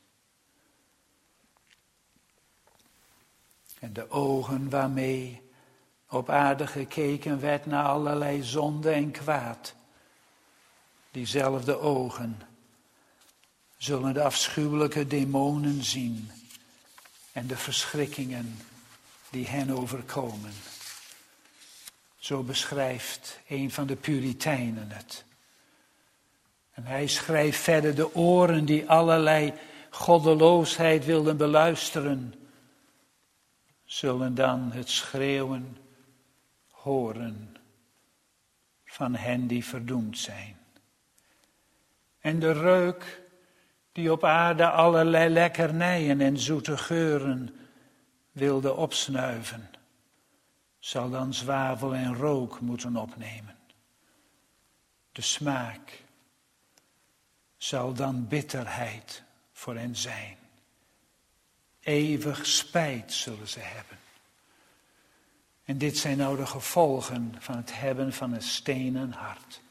En de ogen waarmee op aarde gekeken werd naar allerlei zonde en kwaad. Diezelfde ogen zullen de afschuwelijke demonen zien en de verschrikkingen die hen overkomen. Zo beschrijft een van de Puritijnen het. En hij schrijft verder, de oren die allerlei goddeloosheid wilden beluisteren, zullen dan het schreeuwen horen van hen die verdoemd zijn. En de reuk die op aarde allerlei lekkernijen en zoete geuren wilde opsnuiven, zal dan zwavel en rook moeten opnemen. De smaak zal dan bitterheid voor hen zijn. Eeuwig spijt zullen ze hebben. En dit zijn nou de gevolgen van het hebben van een stenen hart.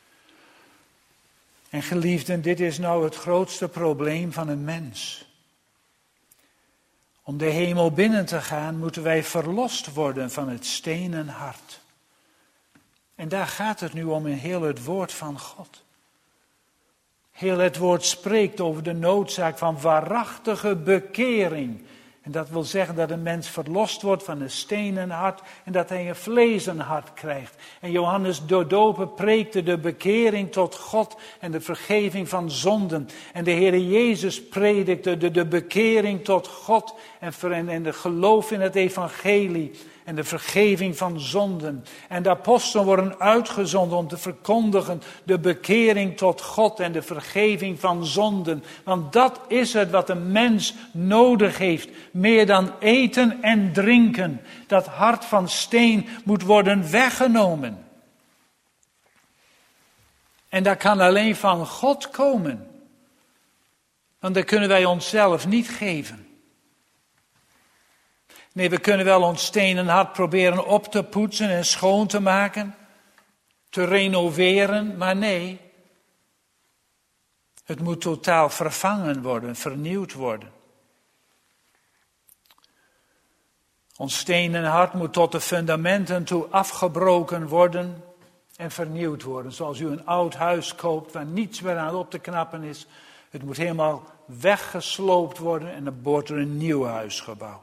En geliefden, dit is nou het grootste probleem van een mens. Om de hemel binnen te gaan, moeten wij verlost worden van het stenen hart. En daar gaat het nu om in heel het woord van God. Heel het woord spreekt over de noodzaak van waarachtige bekering. En dat wil zeggen dat een mens verlost wordt van een stenen hart en dat hij een vlezen hart krijgt. En Johannes door dopen preekte de bekering tot God en de vergeving van zonden. En de Heer Jezus predikte de bekering tot God en de geloof in het evangelie en de vergeving van zonden. En de apostelen worden uitgezonden om te verkondigen de bekering tot God en de vergeving van zonden. Want dat is het wat een mens nodig heeft, meer dan eten en drinken. Dat hart van steen moet worden weggenomen. En dat kan alleen van God komen. Want dat kunnen wij onszelf niet geven. Nee, we kunnen wel ons stenen hart proberen op te poetsen en schoon te maken, te renoveren, maar nee. Het moet totaal vervangen worden, vernieuwd worden. Ons stenen hart moet tot de fundamenten toe afgebroken worden en vernieuwd worden. Zoals u een oud huis koopt waar niets meer aan op te knappen is. Het moet helemaal weggesloopt worden en dan wordt er een nieuw huis gebouwd.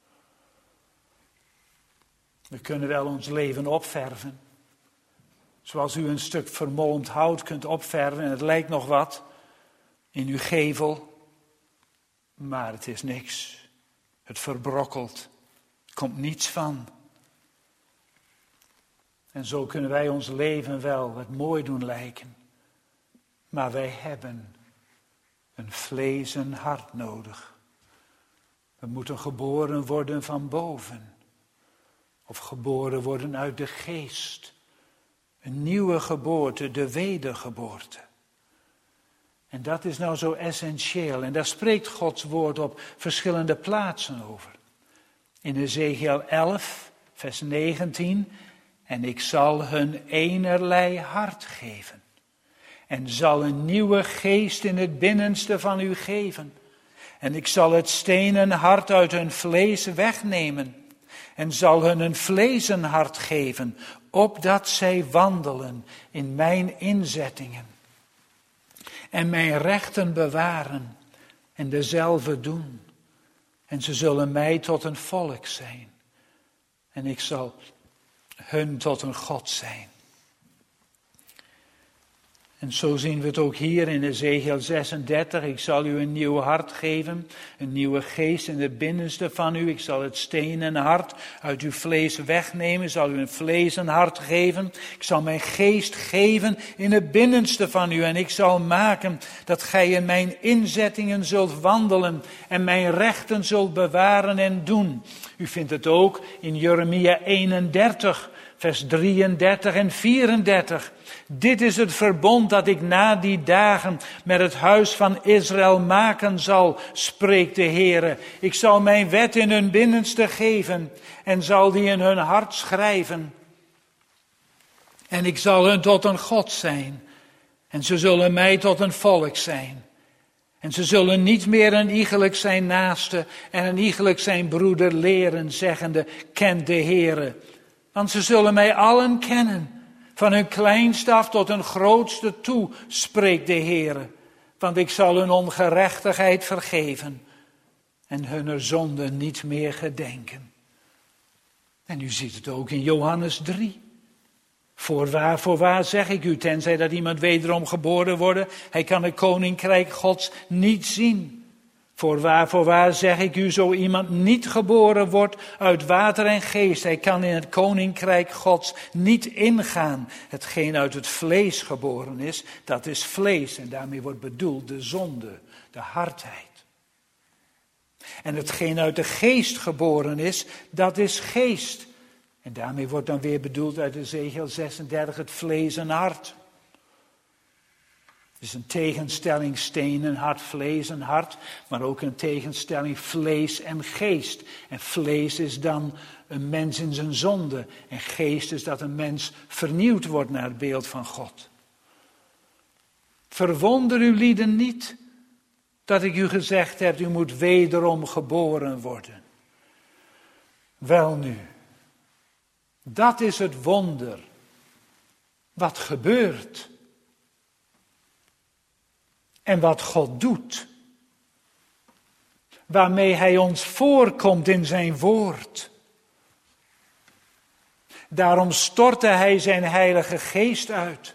We kunnen wel ons leven opverven. Zoals u een stuk vermolmd hout kunt opverven en het lijkt nog wat in uw gevel. Maar het is niks. Het verbrokkelt. Er komt niets van. En zo kunnen wij ons leven wel wat mooi doen lijken. Maar wij hebben een vlezen hart nodig. We moeten geboren worden van boven. Of geboren worden uit de geest. Een nieuwe geboorte, de wedergeboorte. En dat is nou zo essentieel. En daar spreekt Gods woord op verschillende plaatsen over. In Ezekiel 11, vers 19. En ik zal hun eenerlei hart geven. En zal een nieuwe geest in het binnenste van u geven. En ik zal het stenen hart uit hun vlees wegnemen. En zal hun een vlezen hart geven, opdat zij wandelen in mijn inzettingen. En mijn rechten bewaren en dezelfde doen. En ze zullen mij tot een volk zijn. En ik zal hun tot een God zijn. En zo zien we het ook hier in Ezekiel 36. Ik zal u een nieuw hart geven, een nieuwe geest in het binnenste van u. Ik zal het stenen hart uit uw vlees wegnemen, ik zal u een vlezen hart geven. Ik zal mijn geest geven in het binnenste van u. En ik zal maken dat gij in mijn inzettingen zult wandelen en mijn rechten zult bewaren en doen. U vindt het ook in Jeremia 31, vers 33 en 34. Dit is het verbond dat ik na die dagen met het huis van Israël maken zal, spreekt de Heere. Ik zal mijn wet in hun binnenste geven en zal die in hun hart schrijven. En ik zal hun tot een God zijn en ze zullen mij tot een volk zijn. En ze zullen niet meer een iegelijk zijn naaste en een iegelijk zijn broeder leren, zeggende, kent de Heere. Want ze zullen mij allen kennen. Van hun kleinste af tot hun grootste toe, spreekt de Heere. Want ik zal hun ongerechtigheid vergeven en hun zonde niet meer gedenken. En u ziet het ook in Johannes 3. Voorwaar zeg ik u, tenzij dat iemand wederom geboren wordt, hij kan het koninkrijk Gods niet zien. Voorwaar zeg ik u, zo iemand niet geboren wordt uit water en geest, hij kan in het koninkrijk Gods niet ingaan. Hetgeen uit het vlees geboren is, dat is vlees. En daarmee wordt bedoeld de zonde, de hardheid. En hetgeen uit de geest geboren is, dat is geest. En daarmee wordt dan weer bedoeld uit Ezekiel 36 het vlees en hart. Het is een tegenstelling stenen hart, vlees en hart, maar ook een tegenstelling vlees en geest. En vlees is dan een mens in zijn zonde en geest is dat een mens vernieuwd wordt naar het beeld van God. Verwonder u lieden niet dat ik u gezegd heb, u moet wederom geboren worden. Welnu, dat is het wonder wat gebeurt. En wat God doet. Waarmee hij ons voorkomt in zijn woord. Daarom stortte hij zijn heilige geest uit.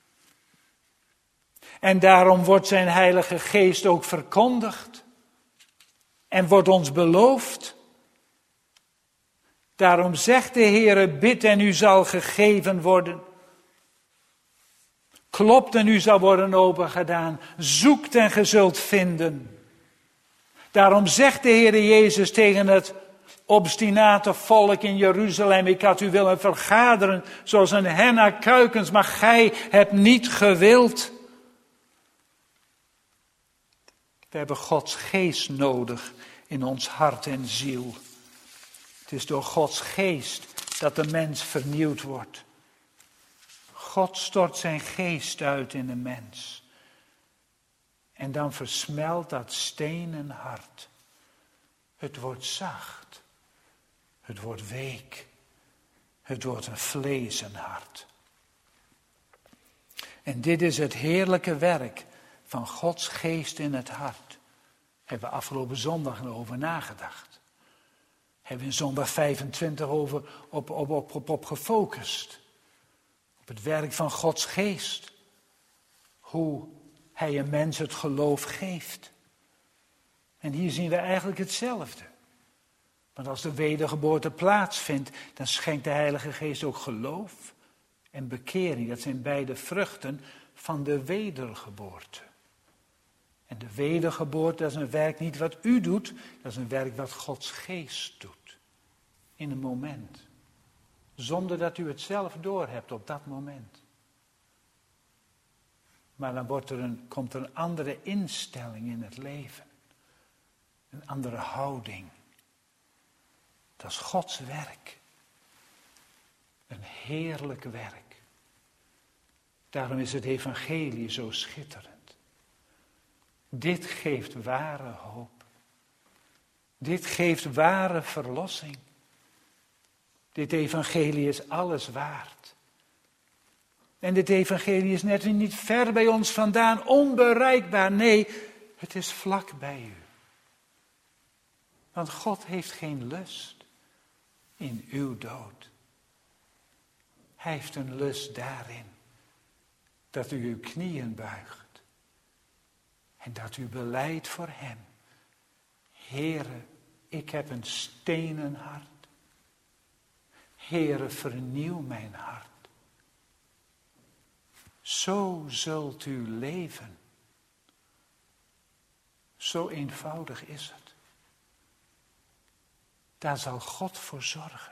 En daarom wordt zijn heilige geest ook verkondigd. En wordt ons beloofd. Daarom zegt de Heere, bid en u zal gegeven worden. Klopt en u zal worden opengedaan. Zoekt en ge zult vinden. Daarom zegt de Heere Jezus tegen het obstinate volk in Jeruzalem, ik had u willen vergaderen zoals een hen haar kuikens, maar gij hebt niet gewild. We hebben Gods geest nodig in ons hart en ziel. Het is door Gods geest dat de mens vernieuwd wordt. God stort zijn geest uit in de mens. En dan versmelt dat stenen hart. Het wordt zacht. Het wordt week. Het wordt een vlezen hart. En dit is het heerlijke werk van Gods geest in het hart. Daar hebben we afgelopen zondag over nagedacht. Hebben we in zondag 25 op gefocust. Op het werk van Gods geest. Hoe hij een mens het geloof geeft. En hier zien we eigenlijk hetzelfde. Want als de wedergeboorte plaatsvindt, dan schenkt de Heilige Geest ook geloof en bekering. Dat zijn beide vruchten van de wedergeboorte. En de wedergeboorte, dat is een werk niet wat u doet, dat is een werk wat Gods Geest doet. In een moment. Zonder dat u het zelf doorhebt op dat moment. Maar dan komt er een andere instelling in het leven. Een andere houding. Dat is Gods werk. Een heerlijk werk. Daarom is het evangelie zo schitterend. Dit geeft ware hoop. Dit geeft ware verlossing. Dit evangelie is alles waard. En dit evangelie is net niet ver bij ons vandaan, onbereikbaar. Nee, het is vlak bij u. Want God heeft geen lust in uw dood. Hij heeft een lust daarin dat u uw knieën buigt. En dat u belijdt voor hem. Heere, ik heb een stenen hart. Heere, vernieuw mijn hart. Zo zult u leven. Zo eenvoudig is het. Daar zal God voor zorgen.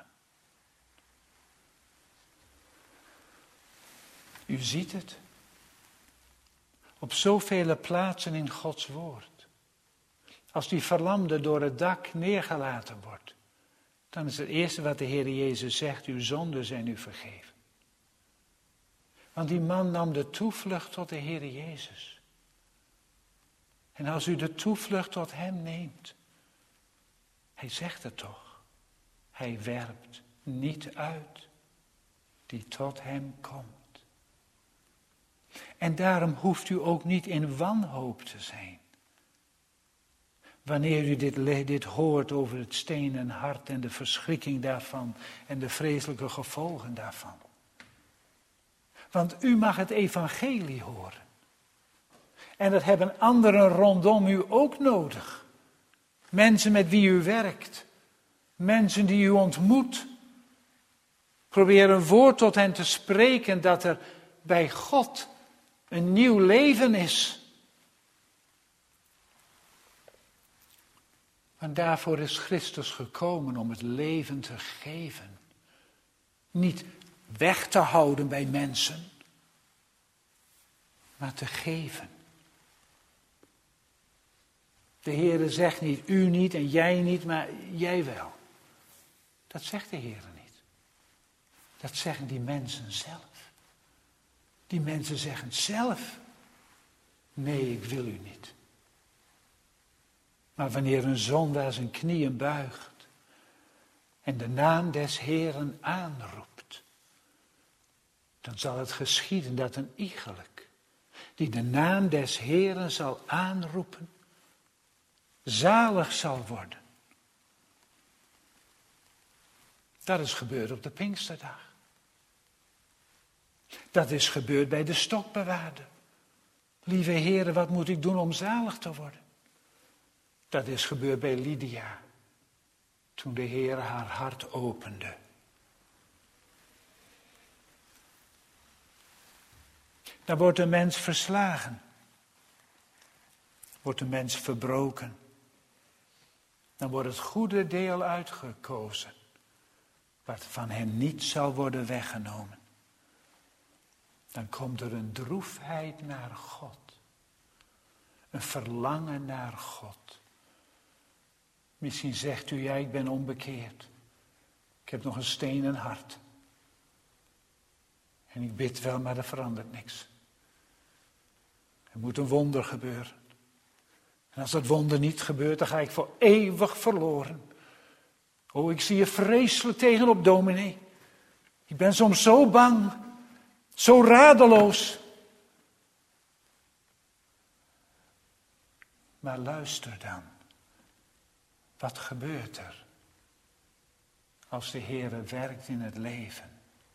U ziet het. Op zoveel plaatsen in Gods woord. Als die verlamde door het dak neergelaten wordt, dan is het eerste wat de Heer Jezus zegt, uw zonden zijn u vergeven. Want die man nam de toevlucht tot de Heer Jezus. En als u de toevlucht tot hem neemt, hij zegt het toch, hij werpt niet uit die tot hem komt. En daarom hoeft u ook niet in wanhoop te zijn. Wanneer u dit hoort over het stenen hart en de verschrikking daarvan en de vreselijke gevolgen daarvan. Want u mag het evangelie horen. En dat hebben anderen rondom u ook nodig. Mensen met wie u werkt. Mensen die u ontmoet. Probeer een woord tot hen te spreken dat er bij God een nieuw leven is. Want daarvoor is Christus gekomen om het leven te geven. Niet weg te houden bij mensen, maar te geven. De Heere zegt niet, u niet en jij niet, maar jij wel. Dat zegt de Heere niet. Dat zeggen die mensen zelf. Die mensen zeggen zelf, nee, ik wil u niet. Maar wanneer een zondaar zijn knieën buigt en de naam des Heeren aanroept, dan zal het geschieden dat een iegelijk, die de naam des Heeren zal aanroepen, zalig zal worden. Dat is gebeurd op de Pinksterdag. Dat is gebeurd bij de stokbewaarder. Lieve Heere, wat moet ik doen om zalig te worden? Dat is gebeurd bij Lydia, toen de Heer haar hart opende. Dan wordt de mens verslagen. Wordt de mens verbroken. Dan wordt het goede deel uitgekozen, wat van hen niet zal worden weggenomen. Dan komt er een droefheid naar God. Een verlangen naar God. Misschien zegt u, ja, ik ben onbekeerd. Ik heb nog een stenen hart. En ik bid wel, maar er verandert niks. Er moet een wonder gebeuren. En als dat wonder niet gebeurt, dan ga ik voor eeuwig verloren. Oh, ik zie er vreselijk tegenop, dominee. Ik ben soms zo bang, zo radeloos. Maar luister dan. Wat gebeurt er als de Heere werkt in het leven?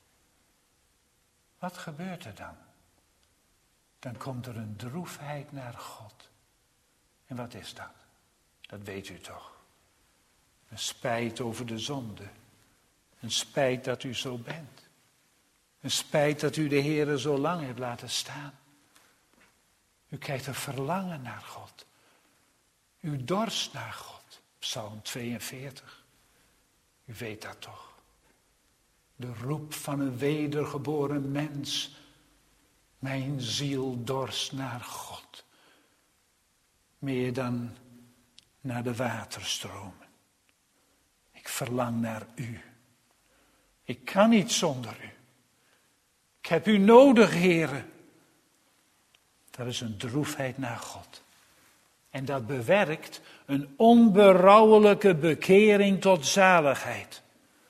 Wat gebeurt er dan? Dan komt er een droefheid naar God. En wat is dat? Dat weet u toch. Een spijt over de zonde. Een spijt dat u zo bent. Een spijt dat u de Heere zo lang hebt laten staan. U krijgt een verlangen naar God. U dorst naar God. Psalm 42. U weet dat toch. De roep van een wedergeboren mens. Mijn ziel dorst naar God. Meer dan naar de waterstromen. Ik verlang naar u. Ik kan niet zonder u. Ik heb u nodig, Heere. Dat is een droefheid naar God. En dat bewerkt een onberouwelijke bekering tot zaligheid.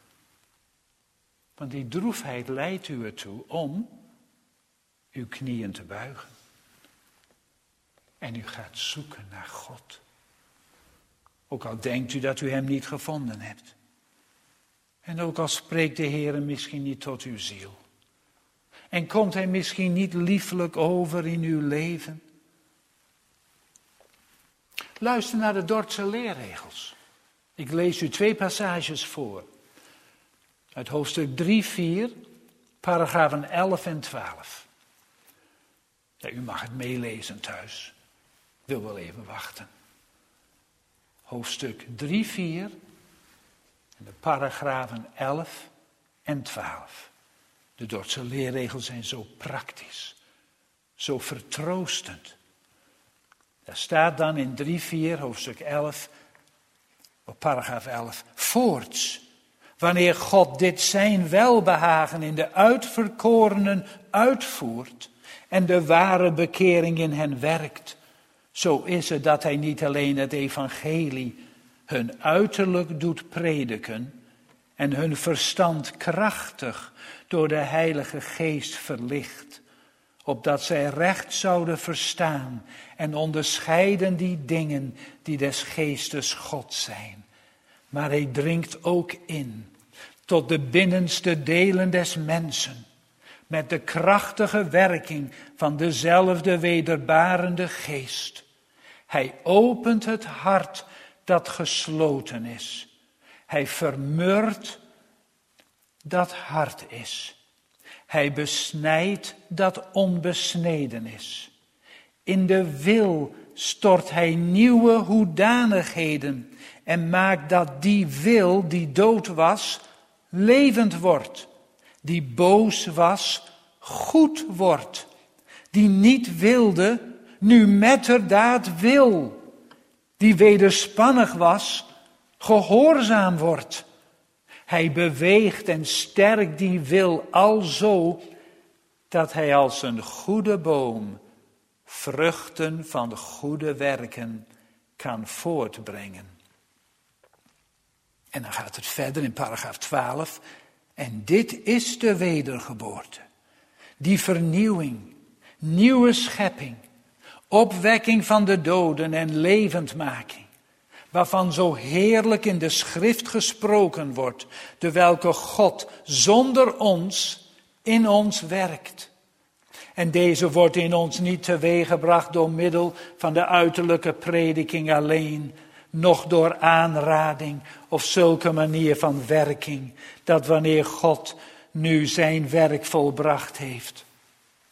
Want die droefheid leidt u ertoe om uw knieën te buigen. En u gaat zoeken naar God. Ook al denkt u dat u hem niet gevonden hebt. En ook al spreekt de Heer misschien niet tot uw ziel. En komt hij misschien niet liefelijk over in uw leven. Luister naar de Dordtse leerregels. Ik lees u 2 passages voor. Uit hoofdstuk 3, 4, paragrafen 11 en 12. Ja, u mag het meelezen thuis. Ik wil wel even wachten. Hoofdstuk 3, 4, en de paragrafen 11 en 12. De Dordtse leerregels zijn zo praktisch, zo vertroostend. Daar staat dan in 3, 4, hoofdstuk 11, op paragraaf 11, voorts. Wanneer God dit zijn welbehagen in de uitverkorenen uitvoert en de ware bekering in hen werkt, zo is het dat hij niet alleen het evangelie hun uiterlijk doet prediken en hun verstand krachtig door de Heilige Geest verlicht, opdat zij recht zouden verstaan en onderscheiden die dingen die des Geestes God zijn. Maar hij dringt ook in tot de binnenste delen des mensen, met de krachtige werking van dezelfde wederbarende Geest. Hij opent het hart dat gesloten is. Hij vermurt dat hard is. Hij besnijdt dat onbesneden is. In de wil stort hij nieuwe hoedanigheden en maakt dat die wil die dood was, levend wordt. Die boos was, goed wordt. Die niet wilde, nu metterdaad wil. Die wederspannig was, gehoorzaam wordt. Hij beweegt en sterkt die wil alzo, dat hij als een goede boom vruchten van de goede werken kan voortbrengen. En dan gaat het verder in paragraaf 12. En dit is de wedergeboorte. Die vernieuwing, nieuwe schepping, opwekking van de doden en levendmaking. Waarvan zo heerlijk in de schrift gesproken wordt, de welke God zonder ons in ons werkt. En deze wordt in ons niet teweeggebracht door middel van de uiterlijke prediking alleen, noch door aanrading of zulke manier van werking, dat wanneer God nu zijn werk volbracht heeft,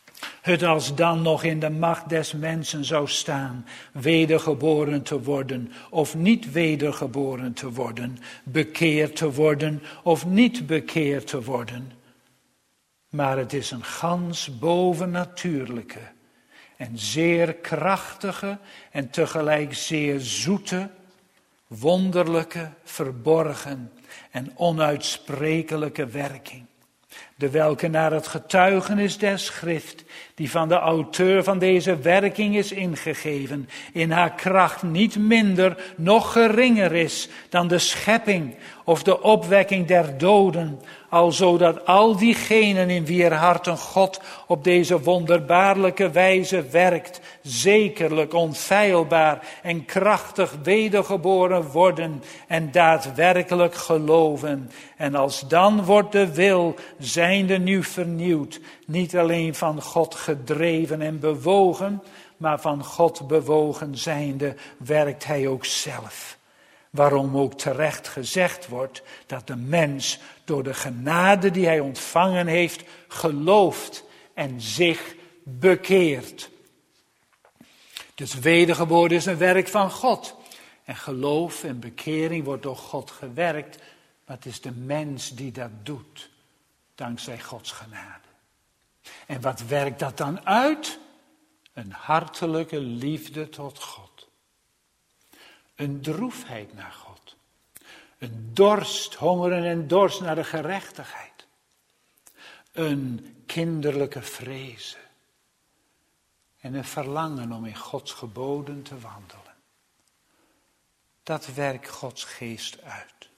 het als dan nog in de macht des mensen zou staan, wedergeboren te worden of niet wedergeboren te worden, bekeerd te worden of niet bekeerd te worden. Maar het is een gans bovennatuurlijke en zeer krachtige en tegelijk zeer zoete, wonderlijke, verborgen en onuitsprekelijke werking. De welke naar het getuigenis der schrift, die van de auteur van deze werking is ingegeven, in haar kracht niet minder, noch geringer is dan de schepping of de opwekking der doden, alzo dat al diegenen in wier harten God op deze wonderbaarlijke wijze werkt, zekerlijk onfeilbaar en krachtig wedergeboren worden en daadwerkelijk geloven. En alsdan wordt de wil zijnde nu vernieuwd, niet alleen van God gedreven en bewogen, maar van God bewogen zijnde werkt hij ook zelf. Waarom ook terecht gezegd wordt dat de mens door de genade die hij ontvangen heeft, gelooft en zich bekeert. Dus wedergeboren is een werk van God. En geloof en bekering wordt door God gewerkt, maar het is de mens die dat doet, dankzij Gods genade. En wat werkt dat dan uit? Een hartelijke liefde tot God. Een droefheid naar God. Een dorst, hongeren en dorst naar de gerechtigheid. Een kinderlijke vrezen. En een verlangen om in Gods geboden te wandelen. Dat werkt Gods geest uit.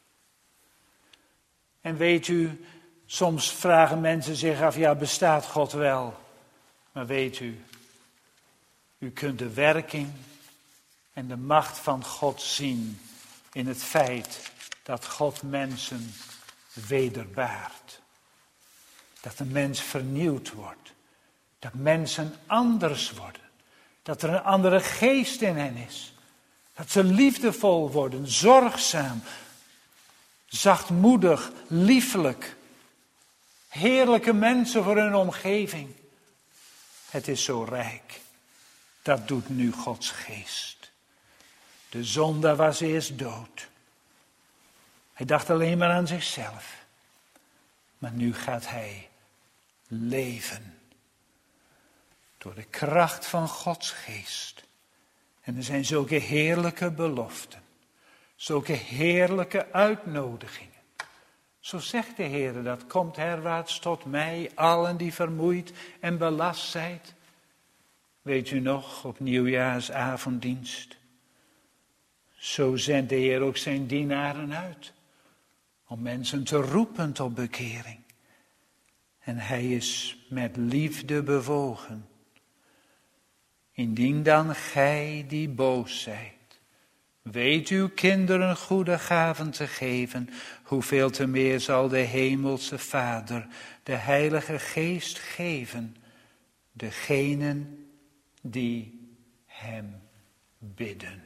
En weet u, soms vragen mensen zich af, ja, bestaat God wel? Maar weet u, u kunt de werking en de macht van God zien in het feit dat God mensen wederbaart. Dat de mens vernieuwd wordt. Dat mensen anders worden. Dat er een andere geest in hen is. Dat ze liefdevol worden, zorgzaam, zachtmoedig, liefelijk. Heerlijke mensen voor hun omgeving. Het is zo rijk. Dat doet nu Gods geest. De zondaar was eerst dood. Hij dacht alleen maar aan zichzelf. Maar nu gaat hij leven. Door de kracht van Gods geest. En er zijn zulke heerlijke beloften. Zulke heerlijke uitnodigingen. Zo zegt de Heer dat, komt herwaarts tot mij, allen die vermoeid en belast zijt. Weet u nog, op nieuwjaarsavonddienst. Zo zendt de Heer ook zijn dienaren uit. Om mensen te roepen tot bekering. En hij is met liefde bewogen. Indien dan gij die boos zijt, weet uw kinderen goede gaven te geven, hoeveel te meer zal de hemelse Vader de Heilige Geest geven, degenen die hem bidden.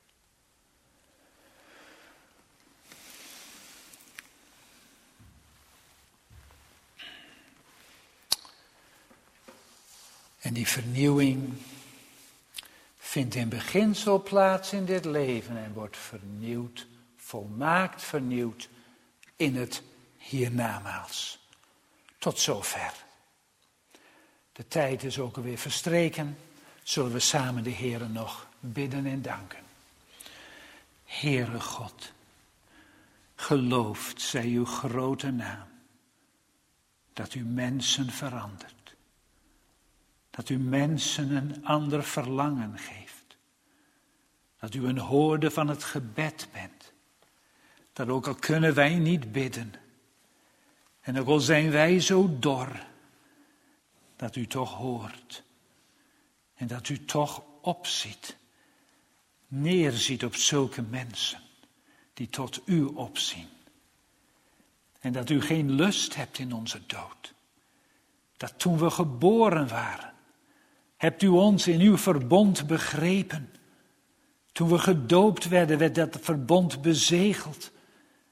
En die vernieuwing vindt in beginsel plaats in dit leven en wordt vernieuwd, volmaakt vernieuwd in het hiernamaals. Tot zover. De tijd is ook alweer verstreken. Zullen we samen de Heere nog bidden en danken. Heere God, geloofd zij uw grote naam, dat u mensen verandert. Dat u mensen een ander verlangen geeft. Dat u een hoorde van het gebed bent. Dat ook al kunnen wij niet bidden. En ook al zijn wij zo dor. Dat u toch hoort. En dat u toch opziet. Neerziet op zulke mensen. Die tot u opzien. En dat u geen lust hebt in onze dood. Dat toen we geboren waren. Hebt u ons in uw verbond begrepen? Toen we gedoopt werden, werd dat verbond bezegeld.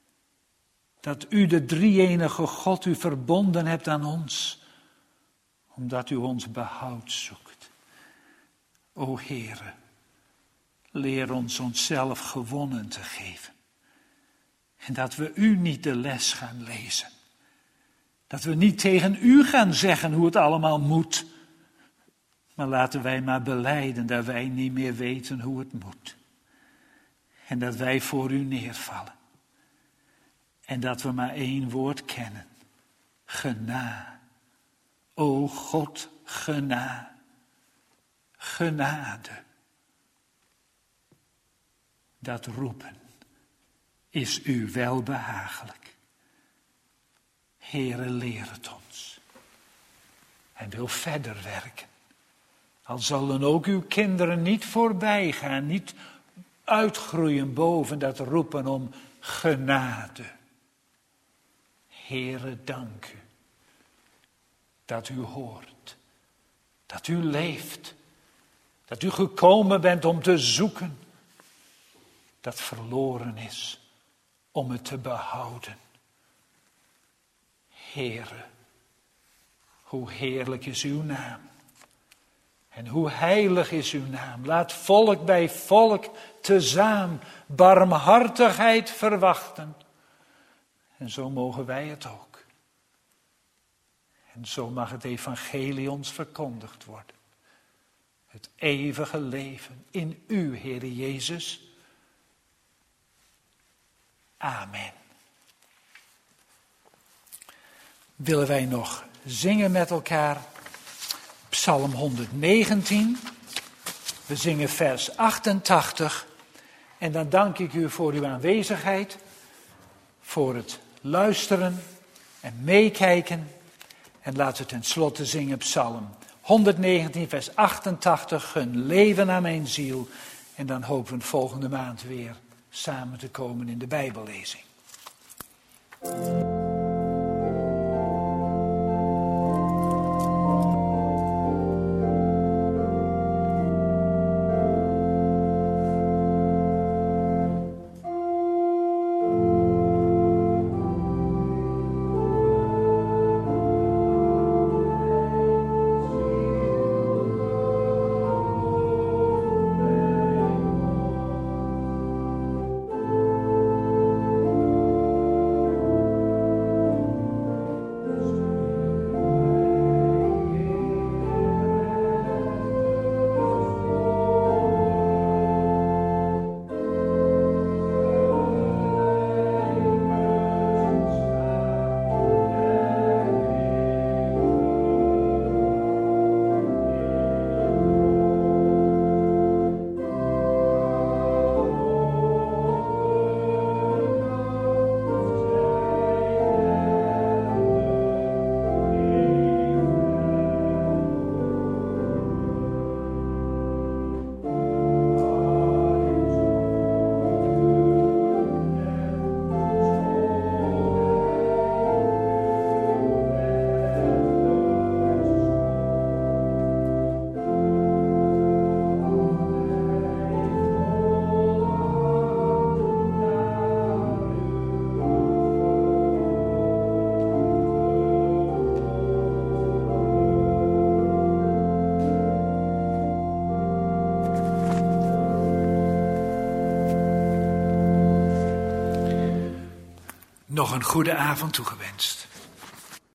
Dat u, de drie-enige God, u verbonden hebt aan ons. Omdat u ons behoud zoekt. O Heere, leer ons onszelf gewonnen te geven. En dat we u niet de les gaan lezen. Dat we niet tegen u gaan zeggen hoe het allemaal moet. Maar laten wij maar belijden dat wij niet meer weten hoe het moet. En dat wij voor u neervallen. En dat we maar één woord kennen. Gena. O God, gena. Genade. Dat roepen is u welbehagelijk. Heere, leer het ons. En wil verder werken. Al zullen ook uw kinderen niet voorbij gaan, niet uitgroeien boven dat roepen om genade. Heere, dank u dat u hoort, dat u leeft, dat u gekomen bent om te zoeken dat verloren is, om het te behouden. Heere, hoe heerlijk is uw naam. En hoe heilig is uw naam. Laat volk bij volk tezaam barmhartigheid verwachten. En zo mogen wij het ook. En zo mag het evangelie ons verkondigd worden. Het eeuwige leven in u, Heere Jezus. Amen. Willen wij nog zingen met elkaar Psalm 119. We zingen vers 88. En dan dank ik u voor uw aanwezigheid, voor het luisteren en meekijken. En laten we tenslotte zingen Psalm 119 vers 88. Gun leven aan mijn ziel. En dan hopen we volgende maand weer samen te komen in de Bijbellezing. Nog een goede avond toegewenst.